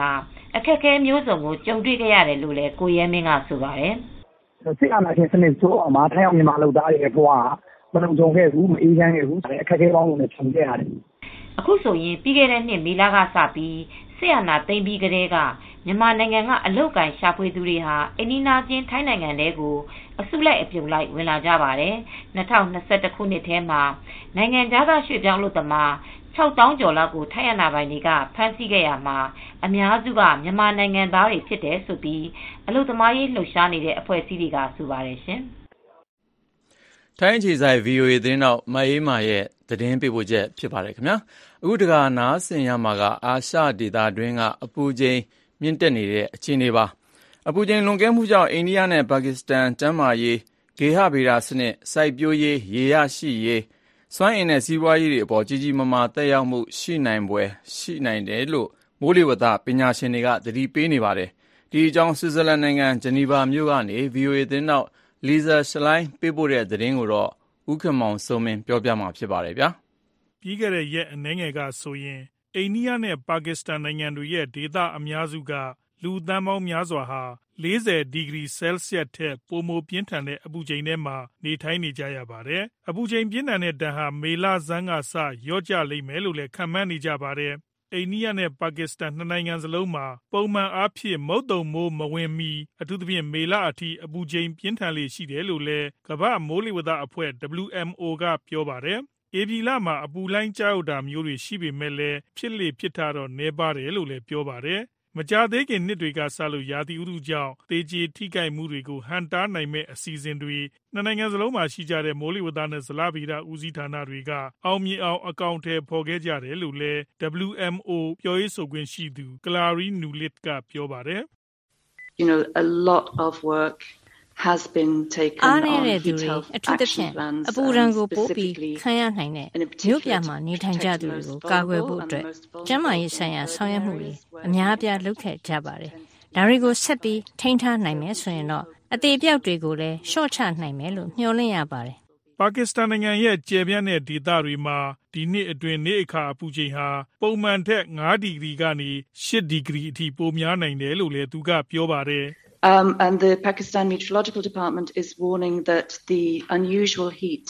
အခက်အခဲမျိုးစုံကိုကြုံတွေ့ခဲ့ရတယ်လို့လည်းကိုရဲမင်းကဆိုပါတယ်စစ်အာဏာရှင်စနစ်ဆိုအောင်မှာထိုင်အောင်မြန်မာလုပ်သားတွေရဲ့ဘဝမလုံခြုံခဲ့ဘူးမအေးချမ်းခဲ့ဘူးအခက်အခဲပေါင်းစုံနဲ့ဖြေခဲ့ရတယ်အခုဆိုရင်ပြီးခဲ့တဲ့နှစ်မေလကစပြီးစစ်အာဏာသိမ်းပြီးကတည်းကမြန်မာနိုင်ငံကအလုတ်ကန်ရှာဖွေသူတွေဟာအိန္ဒိနာချင်းထိုင်းနိုင်ငံတွေကိုအစုလိုက်အပြုံလိုက်ဝင်လာကြပါတယ်။၂၀၂၁ခုနှစ်ထဲမှာနိုင်ငံခြားသားရွှေ့ပြောင်းလုပ်သမား၆သောင်းကျော်လောက်ကိုထိုင်းအာဏာပိုင်တွေကဖမ်းဆီးခဲ့ရမှာအများစုကမြန်မာနိုင်ငံသားတွေဖြစ်တယ်ဆိုပြီးအလုတ်သမားရေးလှုပ်ရှားနေတဲ့အဖွဲ့အစည်းတွေကဆိုပါတယ်ရှင်။ထိုင်းအခြေစိုက် ဗီအိုအေ သတင်းတောက်မအေးမာရဲ့သတင်းပေးပို့ချက်ဖြစ်ပါတယ်ခင်ဗျာ။အခုတခါနားဆင်ရမှာကအာရှဒေသတွင်းကအပူချိန်မြင့်တက်နေတဲ့အခြေအနေပါအပူချိန်လွန်ကဲမှုကြောင့်အိန္ဒိယနဲ့ပါကစ္စတန်ကျန်းမာရေးဂေဟဗေဒစနစ်စိုက်ပျိုးရေးရေရရှိရေးစွမ်းအင်နဲ့စီးပွားရေးတွေအပေါ်ကြီးကြီးမားမားသက်ရောက်မှုရှိနိုင်ပွဲရှိနိုင်တယ်လို့မိုးလေဝသပညာရှင်တွေကသတိပေးနေပါတယ်ဒီအကြောင်းဆွစ်ဇာလန်နိုင်ငံဂျနီဗာမြို့ကနေ ဗီအိုအေ သတင်းတောက်လီဇာရှလိုင်းပေးပို့တဲ့သတင်းကိုတော့ဦးခင်မောင်စိုးမင်းပြောပြမှာဖြစ်ပါတယ်ဗျာပြီးခဲ့တဲ့ရက်အနည်းငယ်ကဆိုရင်အိန္ဒိယနဲ့ပါကစ္စတန်နိုင်ငံတွေရဲ့ဒေသအများစုကလူသန်းပေါင်းများစွာဟာ၄၀ဒီဂရီဆဲလ်စီယပ်ထက်ပိုမိုပြင်းထန်တဲ့အပူချိန်ထဲမှာနေထိုင်နေကြရပါတယ်။အပူချိန်ပြင်းထန်တဲ့ဒဏ်ဟာမေလဆန်းကစလျော့ကျလိမ့်မယ်လို့လည်းခန့်မှန်းနေကြပါတယ်။အိန္ဒိယနဲ့ပါကစ္စတန်နှစ်နိုင်ငံစလုံးမှာပုံမှန်အားဖြင့်မုတ်သုန်မိုးမဝင်မီအထူးသဖြင့်မေလအထိအပူချိန်ပြင်းထန်လေရှိတယ်လို့လည်းကမ္ဘာ့မိုးလေဝသအဖွဲ့ ဒဗလ်ယူ အမ် အို ကပြောပါတယ်။ဧပြီလမှာအပူလှိုင်းကျရောက်တာမျိုးတွေရှိပေမဲ့လည်းဖြစ်လေဖြစ်ထတော့နည်းပါတယ်လို့လည်းပြောပါတယ်။မကြာသေးခင်နှစ်တွေကစလို့ရာသီဥတုကြောင့်သေကျေထိခိုက်မှုတွေကိုဟန်တားနိုင်မဲ့အစီအစဉ်တွေနှစ်နိုင်ငံစလုံးမှာရှိကြတဲ့မိုးလေဝသနဲ့ဇလဗေဒဦးစီးဌာနတွေကအောင်မြင်အောင်အကောင့်ထဲပေါ်ခဲ့ကြတယ်လို့လည်း ဒဗလ်ယူ အမ် အို ပြောရေးဆိုခွင့်ရှိသူကလာရီနူလစ်ကပြောပါတယ်။ You know a lot of work has been taken on အားရတဲ့သူတွေအထူးသဖြင့်အပူဒဏ်ကိုပိုးပြီးခံရနိုင်တဲ့မြို့ပြမှာနေထိုင်ကြသူတွေကိုကာကွယ်ဖို့အတွက်ကျန်းမာရေးဆိုင်ရာဆောင်ရွက်မှုတွေအများအပြားလုပ်ခဲ့ကြပါတယ်။ဒါတွေကိုဆက်ပြီးထိန်းထားနိုင်မယ်ဆိုရင်တော့အသေးပြောက်တွေကိုလည်းရှော့ချနိုင်မယ်လို့မျှော်လင့်ရပါတယ်။ပါကစ္စတန်နိုင်ငံရဲ့ကျယ်ပြန့်တဲ့ဒေသတွေမှာဒီနှစ်အတွင်းနေ့အခါအပူချိန်ဟာပုံမှန်ထက်၅ဒီဂရီကနေ၈ဒီဂရီအထိပိုများနိုင်တယ်လို့လည်းသူကပြောပါတယ်။ Um, and the Pakistan Meteorological Department is warning that the unusual heat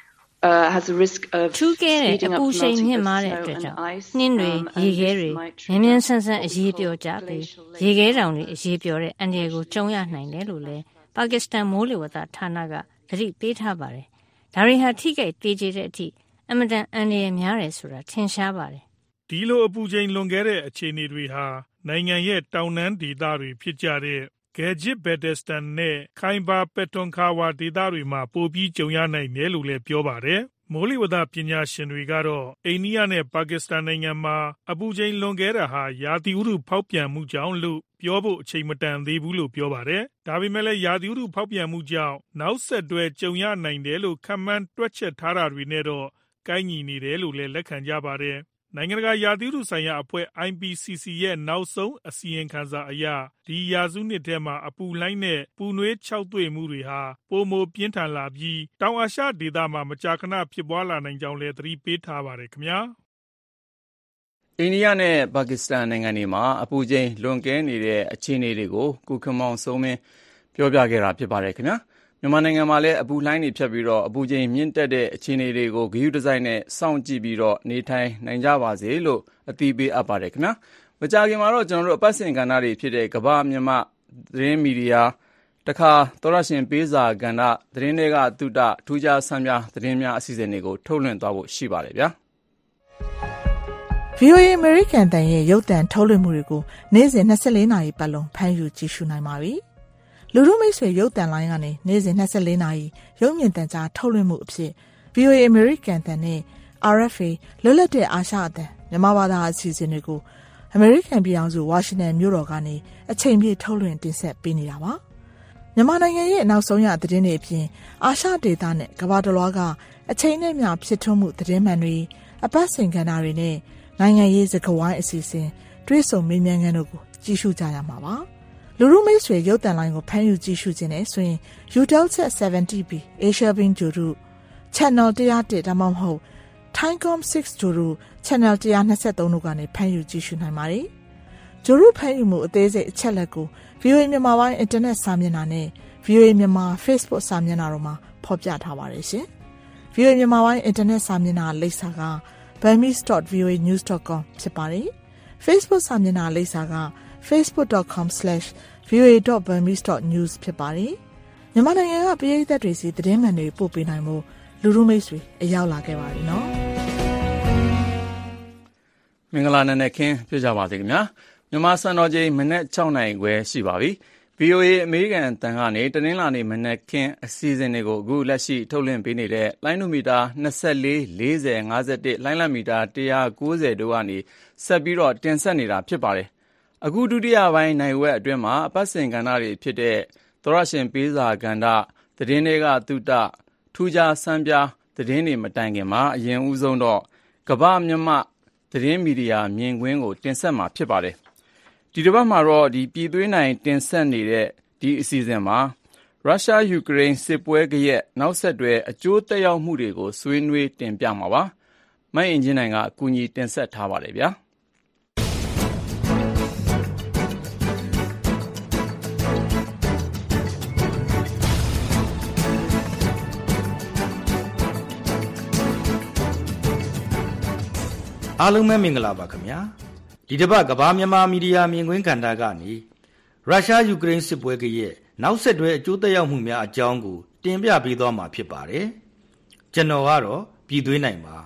uh, has a risk of speeding up melting of snow and ice. နှင်းတွေရေခဲတွေမြန်မြန်ဆန်ဆန်အရေးပြောကြပြီးရေခဲတောင်တွေအရေးပြောတဲ့အန္တရာယ်ကိုကြုံရနိုင်တယ်လို့လည်းပါကစ္စတန်မိုးလေဝသဌာနကသတိပေးထားပါတယ်။ဒါတွေဟာထိခိုက်သေးကျေတဲ့အထိအမတန်အန္တရာယ်များတယ်ဆိုတာထင်ရှားပါတယ်။ဒီလိုအပူချိန်လွန်ခဲ့တဲ့အခြေအနေတွေဟာနိုင်ငံရဲ့တောင်တန်းဒေသတွေဖြစ်ကြတဲ့ဂဲဂျစ်ဘက်ဒက်စတန်နဲ့ခိုင်ဘာပက်တွန်ခါဝါဒေသတွေမှာပိုပြီးကြုံရနိုင်တယ်လို့လည်းပြောပါတယ်။မိုးလေဝသပညာရှင်တွေကတော့အိန္ဒိယနဲ့ပါကစ္စတန်နိုင်ငံမှာအပူချိန်လွန်ကဲတာဟာရာသီဥတုဖောက်ပြန်မှုကြောင့်လို့ပြောဖို့အချိန်မတန်သေးဘူးလို့ပြောပါတယ်။ဒါပေမဲ့လည်းရာသီဥတုဖောက်ပြန်မှုကြောင့်နောက်ဆက်တွဲကြုံရနိုင်တယ်လို့ခန့်မှန်းတွက်ချက်ထားတာတွေနဲ့တော့ကိုက်ညီနေတယ်လို့လည်းလက်ခံကြပါတယ်။နိုင်ငံတကာရာသီဥတုဆိုင်ရာအဖွဲ့ အိုင် ပီ စီ စီ ရဲ့နောက်ဆုံးအစီရင်ခံစာအရဒီရာစုနှစ်ထဲမှာအပူလှိုင်းနဲ့ပူနွေးခြောက်သွေ့မှုတွေဟာပိုမိုပြင်းထန်လာပြီးတောင်အာရှဒေသမှာမကြာခဏဖြစ်ပွားလာနိုင်ကြောင်းလည်းသတိပေးထားပါတယ်ခင်ဗျာအိန္ဒိယနဲ့ပါကစ္စတန်နိုင်ငံတွေမှာအပူချိန်လွန်ကဲနေတဲ့အခြေအနေတွေကိုကုခမောင်ဆုံးမင်းပြောပြခဲ့တာဖြစ်ပါတယ်ခင်ဗျာမြန်မာနိုင်ငံမှာလည်းအပူလှိုင်းတွေဖြတ်ပြီးတော့အပူချိန်မြင့်တက်တဲ့အခြေအနေတွေကိုဂရုတစိုက်နဲ့စောင့်ကြည့်ပြီးတော့နေထိုင်နိုင်ကြပါစေလို့အသိပေးအပ်ပါတယ်ခင်ဗျာမကြာခင်မှာတော့ကျွန်တော်တို့အပတ်စဉ်ကဏ္ဍတွေဖြစ်တဲ့ကမ္ဘာမြန်မာသတင်းမီဒီယာတခါသောရရှင်ပေးစာကဏ္ဍသတင်းတွေကတုဒထူးခြားဆန်းပြသတင်းများအစီအစဉ်တွေကိုထုတ်လွှင့်သွားဖို့ရှိပါတယ်ဗျာဗီအိုအေ American တန်ရဲ့ရုပ်သံထုတ်လွှင့်မှုတွေကိုနေ့စဉ်၂၄နာရီပတ်လုံးဖမ်းယူကြည့်ရှုနိုင်ပါပြီလူထုမိတ်ဆွေရုပ်သံလိုင်းကနေနေ့စဉ်၂၄နာရီရုပ်မြင်သံကြားထုတ်လွှင့်မှုအဖြစ် ဗီအိုအေ American တန်နဲ့ အာရ် အက်ဖ် အေ လွတ်လပ်တဲ့အာရှအသံမြန်မာဘာသာအစီအစဉ်တွေကို American ပြည်ထောင်စုဝါရှင်တန်မြို့တော်ကနေအချိန်ပြည့်ထုတ်လွှင့်တင်ဆက်ပေးနေတာပါမြန်မာနိုင်ငံရဲ့နောက်ဆုံးရသတင်းတွေအပြင်အာရှဒေသနဲ့ကမ္ဘာတစ်လွှားကအချိန်နဲ့မျှဖြစ်ထွန်းမှုသတင်းမှန်တွေအပတ်စဉ်ကဏ္ဍတွေနဲ့နိုင်ငံရေးစကားဝိုင်းအစီအစဉ်တွေးဆုံမေးမြန်းခန်းတို့ကိုကြည့်ရှုကြရမှာပါလူလူမိတ်ဆွေရုပ်သံလိုင်းကိုဖမ်းယူကြည့်ရှုခြင်းနဲ့ဆိုရင် Eutelsat ဆယ်ဗန်တီ ဘီ Asia Beam ဂျိုရု Channel one oh oneဒါမှမဟုတ် Thaicom six ဂျိုရု Channel one twenty-three တို့ကနေဖမ်းယူကြည့်ရှုနိုင်ပါတယ်။ဂျိုရုဖန်ယူမှုအသေးစိတ်အချက်လက်ကို ဗီအိုအေ မြန်မာပိုင်းအင်တာနက်စာမျက်နှာနဲ့ ဗီအိုအေ မြန်မာ Facebook စာမျက်နှာတို့မှာဖော်ပြထားပါတယ်ရှင်။ ဗီအိုအေ မြန်မာပိုင်းအင်တာနက်စာမျက်နှာလိပ်စာက burmese dot v o a news dot com ဖြစ်ပါတယ်။ Facebook စာမျက်နှာလိပ်စာက facebook dot com slash v o a dot burmese dot news ဖြစ်ပါတယ်။မြန်မာနိုင်ငံကပရိသတ်တွေစီသတင်းမှန်တွေပို့ပေးနိုင်မှုလူလူမိတ်ဆွေအရောက်လာခဲ့ပါပြီနော်။မင်္ဂလာနံနက်ခင်းပြကြပါစေခင်ဗျာ။မြန်မာစံတော်ချိန်မနက်၆နာရီခွဲရှိပါပြီ။ ဗီအိုအေ အမေရိကန်အသံကနေတနင်္လာနေ့မနက်ခင်းအစီအစဉ်တွေကိုအခုလက်ရှိထုတ်လွှင့်ပေးနေတဲ့လိုင်းနိုမီတာနှစ်၄ ၄၀ ၅၁လိုင်းလမီတာ၁၉၀တို့ကနေဆက်ပြီးတော့တင်ဆက်နေတာဖြစ်ပါတယ်။အခုဒုတိယပိုင်းနိုင်ဝက်အတွင်းမှာအပတ်စဉ်ကဏ္ဍတွေဖြစ်တဲ့သောရရှင်ပေးစာကဏ္ဍသတင်းတွေကသုတထူးခြားစမ်းပြသတင်းတွေမတိုင်ခင်မှာအရင်ဦးဆုံးတော့ကမ္ဘာမြန်မာသတင်းမီဒီယာမြင်ကွင်းကိုတင်ဆက်မှာဖြစ်ပါတယ်။ဒီတစ်ပတ်မှာတော့ဒီပြည်သွေးနိုင်တင်ဆက်နေတဲ့ဒီအစီအစဉ်မှာရုရှားယူကရိန်းစစ်ပွဲကရဲ့နောက်ဆက်တွဲအကျိုးသက်ရောက်မှုတွေကိုဆွေးနွေးတင်ပြမှာပါ။မအင်ဂျင်နိုင်ကအကူအညီတင်ဆက်ထားပါတယ်ဗျာ။အားလုံးပဲမင်္ဂလာပါခင်ဗျာဒီတစ်ပတ်ကမ္ဘာမြန်မာမီဒီယာမြင်ကွင်းကဏ္ဍကနေရုရှားယူကရိန်းစစ်ပွဲကရဲ့နောက်ဆက်တွဲအကျိုးသက်ရောက်မှုများအကြောင်းကိုတင်ပြပေးသွားမှာဖြစ်ပါတယ်ကျွန်တော်ကတော့ပြည်သွေးနိုင်ပါ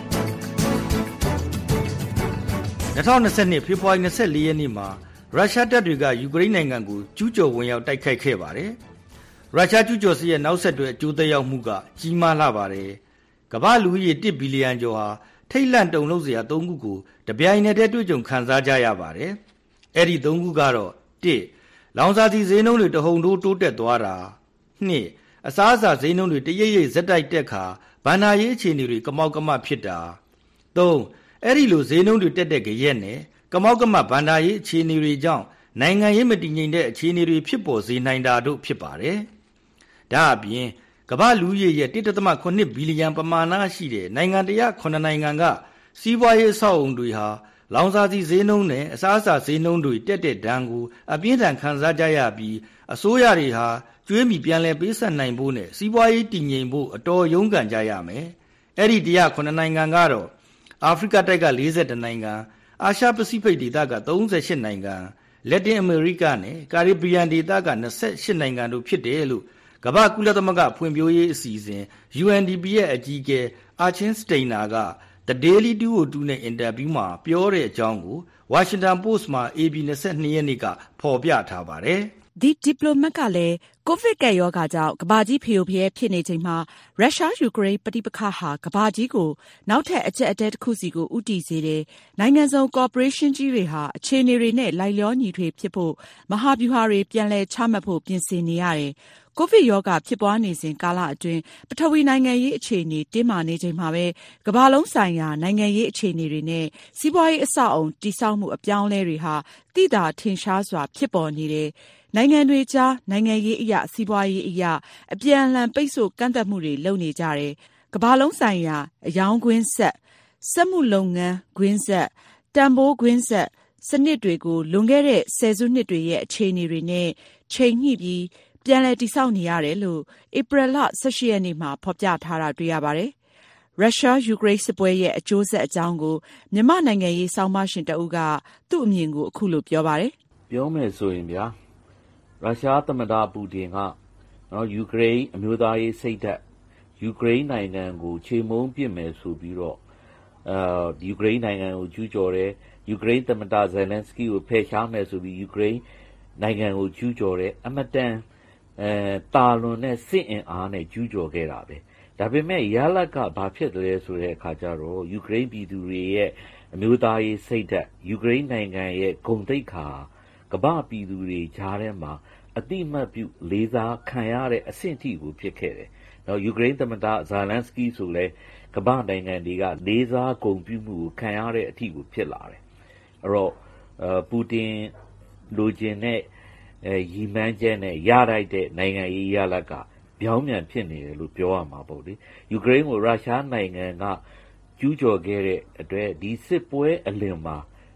၂၀၂၂ဖေဖော်ဝါရီ၂၄ရက်နေ့မှာရုရှားတပ်တွေကယူကရိန်းနိုင်ငံကိုကျူးကျော်ဝင်ရောက်တိုက်ခိုက်ခဲ့ပါတယ်ရုရှားကျူးကျော်စစ်ရဲ့နောက်ဆက်တွဲအကျိုးသက်ရောက်မှုကကြီးမားလာပါတယ်ကမ္ဘာလူဦးရေတစ်ဘီလီယံကျော်ဟာထိတ်လန့်တုန်လှုပ်စရာသုံးခုကိုတပြိုင်နက်တည်းတွေ့ကြုံခံစားကြရပါတယ်။အဲ့ဒီသုံးခုကတော့တစ်လောင်စာဆီဈေးနှုန်းတွေတဟုန်ထိုးတိုးတက်သွားတာနှစ်အစားအစာဈေးနှုန်းတွေတရိပ်ရိပ်ဇက်တိုက်တက်ခါဘဏ္ဍာရေးအခြေအနေတွေကမောက်ကမဖြစ်တာသုံးအဲ့ဒီလိုဈေးနှုန်းတွေတက်တဲ့ကြရက်နဲ့ကမောက်ကမဘဏ္ဍာရေးအခြေအနေတွေကြောင့်နိုင်ငံရေးမတည်ငြိမ်တဲ့အခြေအနေတွေဖြစ်ပေါ်စေနိုင်တာတို့ဖြစ်ပါတယ်။ဒါအပြင်ကမ္ဘာလူဦးရေရဲ့ တစ်ဒသမ ခုနှစ် ဘီလီယံပမာဏရှိတဲ့နိုင်ငံတရာခုနှစ်နိုင်ငံကစီးပွားရေးအဆောက်အုံတွေဟာလောင်စာဆီဈေးနှုန်းနဲ့အစားအစာဈေးနှုန်းတွေတက်တဲ့ဒဏ်ကိုအပြင်းထန်ခံစားကြရပြီးအစိုးရတွေဟာကျွေးမြီပြန်လည်ပေးဆပ်နိုင်ဖို့နဲ့စီးပွားရေးတည်ငြိမ်ဖို့အတော်ရုန်းကန်ကြရမယ်။အဲ့ဒီတရာခုနှစ်နိုင်ငံကတော့အာဖရိကတိုက်က၄၁နိုင်ငံအာရှပစိဖိတ်ဒေသက၃၈နိုင်ငံလက်တင်အမေရိကနဲ့ကာရစ်ဘီယန်ဒေသက၂၈နိုင်ငံတို့ဖြစ်တယ်လို့ကမ္ဘာကုလသမဂ္ဂဖွံ့ဖြိုးရေးအစီအစဉ် ယူအန်ဒီပီ ရဲ့အကြီးအကဲအာချင်းစတိန်နာက The Daily two oh twoနဲ့အင်တာဗျူးမှာပြောတဲ့အကြောင်းကို Washington Post မှာ အေပီ၂၂ရက်နေ့ကဖော်ပြထားပါတယ်။ The Diplomat ကလည်းကိုဗစ်ကပ်ရောဂါကြောင့်ကမ္ဘာကြီးဖျို့ဖျဲဖြစ်နေချိန်မှာရုရှားယူကရိန်းပဋိပက္ခဟာကမ္ဘာကြီးကိုနောက်ထပ်အကျပ်အတည်းတစ်ခုစီကိုဦးတည်စေတယ်။နိုင်ငံစုံကော်ပိုရေးရှင်းကြီးတွေဟာအခြေအနေတွေနဲ့လိုက်လျောညီထွေဖြစ်ဖို့မဟာဗျူဟာတွေပြန်လည်ချမှတ်ဖို့ပြင်ဆင်နေရတယ်။ကိုဗစ်ရောဂါဖြစ်ပွားနေစဉ်ကာလအတွင်းပထဝီနိုင်ငံရေးအခြေအနေတင်းမာနေချိန်မှာပဲကမ္ဘာလုံးဆိုင်ရာနိုင်ငံရေးအခြေအနေတွေနဲ့စီးပွားရေးအဆောက်အုံတည်ဆောက်မှုအပြောင်းအလဲတွေဟာသိသာထင်ရှားစွာဖြစ်ပေါ်နေတယ်။နိုင်ငံတွေကြားနိုင်ငံရေးအရာစီးပွားရေးအရာအပြန်အလှန်ပိတ်ဆို့ကန့်သတ်မှုတွေလုပ်နေကြတယ်။ကမ္ဘာလုံးဆိုင်ရာအယောင်ကွင်းဆက်စက်မှုလုပ်ငန်းကွင်းဆက်တန်ဖိုးကွင်းဆက်စနစ်တွေကိုလွန်ခဲ့တဲ့ဆယ်စုနှစ်တွေရဲ့အခြေအနေတွေနဲ့ချိန်ညှိပြီးပြန်လည်တည်ဆောက်နေရတယ်လို့ဧပြီလ၁၈ရက်နေ့မှာဖော်ပြထားတာတွေ့ရပါတယ်။ရုရှားယူကရိန်းစစ်ပွဲရဲ့အကျိုးဆက်အကြောင်းကိုမြန်မာနိုင်ငံရေးဆောင်းပါးရှင်တဦးကသူ့အမြင်ကိုအခုလိုပြောပါတယ်။ပြောမယ်ဆိုရင်ဗျာရုရှားသမ္မတပူတင်ကနော်ယူကရိန်းအမျိုးသားရေးစိတ်ဓာတ်ယူကရိန်းနိုင်ငံကိုခြေမုံပစ်မယ်ဆိုပြီးတော့အာယူကရိန်းနိုင်ငံကိုကျူးကျော်တယ်ယူကရိန်းသမ္မတဇယ်လန်စကီကိုဖယ်ရှားမယ်ဆိုပြီးယူကရိန်းနိုင်ငံကိုကျူးကျော်တယ်အမတန်အဲတာလွန်တဲ့စစ်အင်အားနဲ့ကျူးကျော်ခဲ့တာပဲဒါပေမဲ့ရလကဘာဖြစ်တယ်ဆိုတဲ့အခါကျတော့ယူကရိန်းပြည်သူတွေရဲ့အမျိုးသားရေးစိတ်ဓာတ်ယူကရိန်းနိုင်ငံရဲ့ဂုဏ်သိက္ခာကမ္ဘာပြည်သူတွေကြားထဲမှာအတိမတ်ပြုလေးစားခံရတဲ့အဆင့်ထိကိုဖြစ်ခဲ့တယ်။နော်ယူကရိန်းသမ္မတဇာလန်စကီဆိုလဲကမ္ဘာနိုင်ငံတွေကလေးစားဂုဏ်ပြုမှုကိုခံရတဲ့အထိကိုဖြစ်လာတယ်။အဲ့တော့ပူတင်လိုချင်တဲ့အဲရည်မှန်းချက်နဲ့ရလိုက်တဲ့နိုင်ငံရေးရလကပြောင်းပြန်ဖြစ်နေတယ်လို့ပြောရမှာပေါ့လေ။ယူကရိန်းကိုရုရှားနိုင်ငံကကျူးကျော်ခဲ့တဲ့အတွက်ဒီစစ်ပွဲအလင်မှာ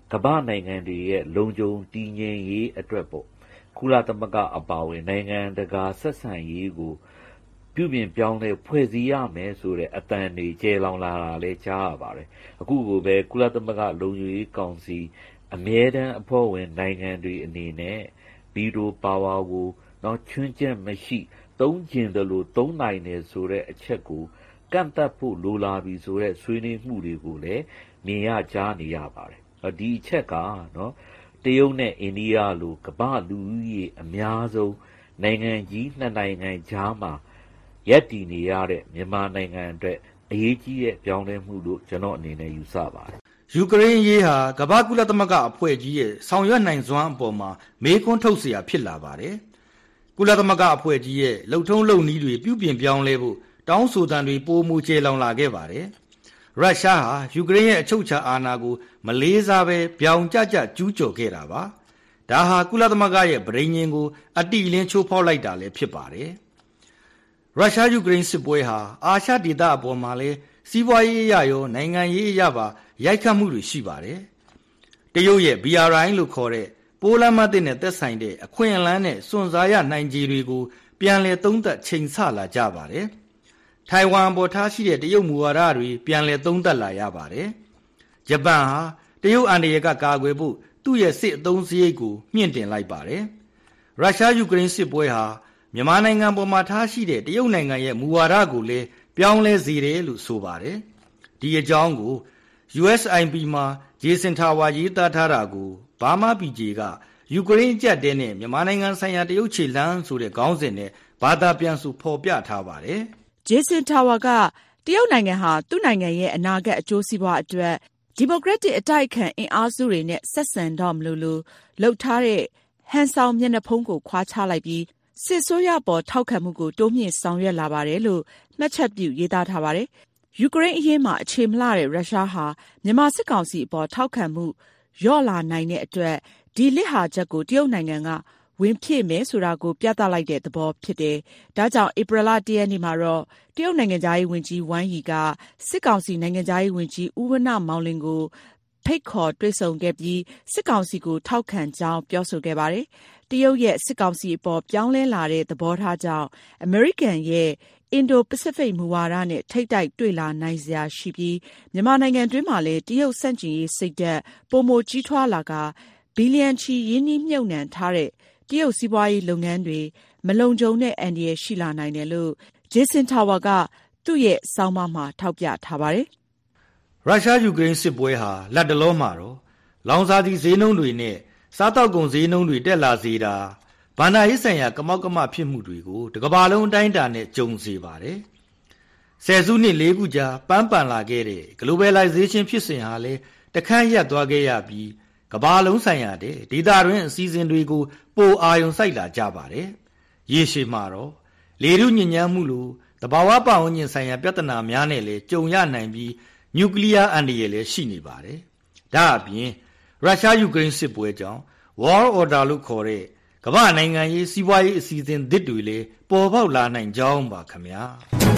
ကမ္ဘာနိုင်ငံတွေရဲ့လုံခြုံတည်ငြိမ်ရေးအတွက်ပေါ့ကုလသမဂ္ဂအပါအဝင်နိုင်ငံတကာဆက်ဆံရေးကိုပြုပြင်ပြောင်းလဲဖွဲ့စည်းရမယ်ဆိုတဲ့အတန်တွေကျေလောင်လာတာလည်းကြားရပါတယ်အခုကိုပဲကုလသမဂ္ဂလုံခြုံရေးကောင်စီအမြဲတမ်းအဖွဲ့ဝင်နိုင်ငံတွေအနေနဲ့ဗီတိုပါဝါကိုတော့ချွင်းချက်မရှိသုံးကျင်တယ်လို့သုံးနိုင်တယ်ဆိုတဲ့အချက်ကိုကန့်သတ်ဖို့လိုလာပြီဆိုတဲ့ဆွေးနွေးမှုတွေကိုလည်းမြင်ရကြားနေရပါတယ်ဒီအချက်ကနော်တရုတ်နဲ့အိန္ဒိယလိုကမ္ဘာလူဦးရေအများဆုံးနိုင်ငံကြီးနှစ်နိုင်ငံကြားမှာရပ်တည်နေရတဲ့မြန်မာနိုင်ငံအတွက်အရေးကြီးတဲ့ပြောင်းလဲမှုလို့ကျွန်တော်အနေနဲ့ယူဆပါတယ်ယူကရိန်းရေးဟာကမ္ဘာကုလသမဂ္ဂအဖွဲ့ကြီးရဲ့ဆောင်ရွက်နိုင်စွမ်းအပေါ်မှာမေးခွန်းထုတ်เสียဖြစ်လာပါတယ်ကုလသမဂ္ဂအဖွဲ့ကြီးရဲ့လှုပ်ထုံးလုပ်နည်းတွေပြုပြင်ပြောင်းလဲဖို့တောင်းဆိုသံတွေပိုမိုကျေလောင်လာခဲ့ပါတယ်ရုရှားဟာယူကရိန်းရဲ့အချုပ်အခြာအာဏာကိုမလေးစားဘဲပြောင်ကျကျကျူးကျော်ခဲ့တာပါဒါဟာကုလသမဂ္ဂရဲ့ဗြိဉ္ဉ်ကိုအတိအလင်းချိုးဖောက်လိုက်တာလည်းဖြစ်ပါတယ်ရုရှားယူကရိန်းစစ်ပွဲဟာအာရှဒေသအပေါ်မှာလည်းစီးပွားရေးအရရောနိုင်ငံရေးအရပါရိုက်ခတ်မှုတွေရှိပါတယ်တရုတ်ရဲ့ ဘီ အာರ್ အိုင် လို့ခေါ်တဲ့ပိုးလမ်းမသစ်နဲ့သက်ဆိုင်တဲ့အခွင့်အလမ်းနဲ့စွန့်စားရနိုင်ခြေတွေကိုပြန်လည်သုံးသပ်ချိန်ဆလာကြပါတယ်ထိုင်ဝမ်ပေါ်ထားရှိတဲ့တရုတ်မူဝါဒတွေပြန်လည်သုံးသပ်လာရပါတယ်ဂျပန်ဟာတရုတ်အန္တရာယ်ကကာကွယ်ဖို့သူ့ရဲ့စစ်အသုံးစရိတ်ကိုမြင့်တင်လိုက်ပါတယ်ရုရှားယူကရိန်းစစ်ပွဲဟာမြန်မာနိုင်ငံပေါ်မှာထားရှိတဲ့တရုတ်နိုင်ငံရဲ့မူဝါဒကိုလည်းပြောင်းလဲစေတယ်လို့ဆိုပါတယ်ဒီအကြောင်းကို ယူ အက်စ် အိုင် ပီ မှာဂျေဆင်ထာဝါရေးသားထားတာကိုဘာမာ ပီ ဂျေ ကယူကရိန်းအကျပ်တဲနဲ့မြန်မာနိုင်ငံဆိုင်ရာတရုတ်ခြေလှမ်းဆိုတဲ့ခေါင်းစဉ်နဲ့ဘာသာပြန်ဆိုဖော်ပြထားပါတယ်ဂျေဆင်ထာဝါကတရုတ်နိုင်ငံဟာသူ့နိုင်ငံရဲ့အနာဂတ်အကျိုးစီးပွားအတွက်ဒီမိုကရက်တစ်အတိုက်အခံအင်အားစုတွေနဲ့ဆက်ဆံတော့မလို့လို့လှုပ်ထားတဲ့ဟန်ဆောင်မျက်နှာဖုံးကိုခွာချလိုက်ပြီးစစ်ဆိုးရပေါ်ထောက်ခံမှုကိုတိုးမြင့်ဆောင်ရွက်လာပါတယ်လို့မှတ်ချက်ပြုရေးသားထားပါတယ်ယူကရိန်းအရေးမှာအခြေမလှတဲ့ရုရှားဟာမြန်မာစစ်ကောင်စီအပေါ်ထောက်ခံမှုလျော့လာနိုင်တဲ့အတွက်ဒီလစ်ဟာချက်ကိုတရုတ်နိုင်ငံကဝင်ဖြည့်မယ်ဆိုတာကိုပြသလိုက်တဲ့သဘောဖြစ်တယ်။ဒါကြောင့်ဧပြီလတရက်နေ့မှာတော့တရုတ်နိုင်ငံသားရေးဝန်ကြီးဝမ်ယီကစစ်ကောင်စီနိုင်ငံသားရေးဝန်ကြီးဦးဝဏ္ဏမောင်လင်ကိုဖိတ်ခေါ်တွေ့ဆုံခဲ့ပြီးစစ်ကောင်စီကိုထောက်ခံကြောင်းပြောဆိုခဲ့ပါတယ်။တရုတ်ရဲ့စစ်ကောင်စီအပေါ်ပြောင်းလဲလာတဲ့သဘောထားကြောင့်အမေရိကန်ရဲ့အင်ဒိုပစိဖိတ်မူဝါဒနဲ့ထိပ်တိုက်တွေ့လာနိုင်စရာရှိပြီးမြန်မာနိုင်ငံတွင်းမှာလည်းတရုတ်စန့်ကျင်ရေးစိတ်ဓာတ်ပိုမိုကြီးထွားလာကဘီလီယံချီရင်းနှီးမြှုပ်နှံထားတဲ့တရုတ်စီးပွားရေးလုပ်ငန်းတွေမလုံခြုံတဲ့အန္တရာယ်ရှိလာနိုင်တယ်လို့ဂျေဆင်ထာဝါကသူ့ရဲ့ဆောင်းပါးမှာထောက်ပြထားပါတယ်ရုရှားယူကရိန်းစစ်ပွဲဟာလက်တလောမှာတော့လောင်စာဆီဈေးနှုန်းတွေနဲ့စားတောက်ကုန်ဈေးနှုန်းတွေတက်လာစေတာဗန္ဒာရေးဆိုင်ရာကမောက်ကမဖြစ်မှုတွေကိုတကမ္ဘာလုံးအတိုင်းအတာနဲ့ကြုံစေပါတယ်ဆယ်စုနှစ်လေးခုကြာပန်းပန်လာခဲ့တဲ့ globalization ဖြစ်စဉ်ဟာလည်းတခန့်ရပ်သွားခဲ့ရပြီးကမ္ဘာလုံးဆိုင်ရာတဲ့ဒေသတွင်းအစည်းအဝေးတွေကိုပိုအာရုံစိုက်လာကြပါတယ်ရေရှည်မှာတော့လေထုညစ်ညမ်းမှုလိုသဘာဝပတ်ဝန်းကျင်ဆိုင်ရာပြဿနာများနဲ့လည်းကြုံရနိုင်ပြီးနျူကလ িয়ার အန္တရာယ်လည်းရှိနေပါတယ်ဒါအပြင်ရုရှားယူကရိန်းစစ်ပွဲကြောင့် World Order လို့ခေါ်တဲ့ကမ္ဘာနိုင်ငံရေးစီးပွားရေးအစီအစဉ်သစ်တွေလည်းပေါ်ပေါက်လာနိုင်ကြောင်းပါခင်ဗျာ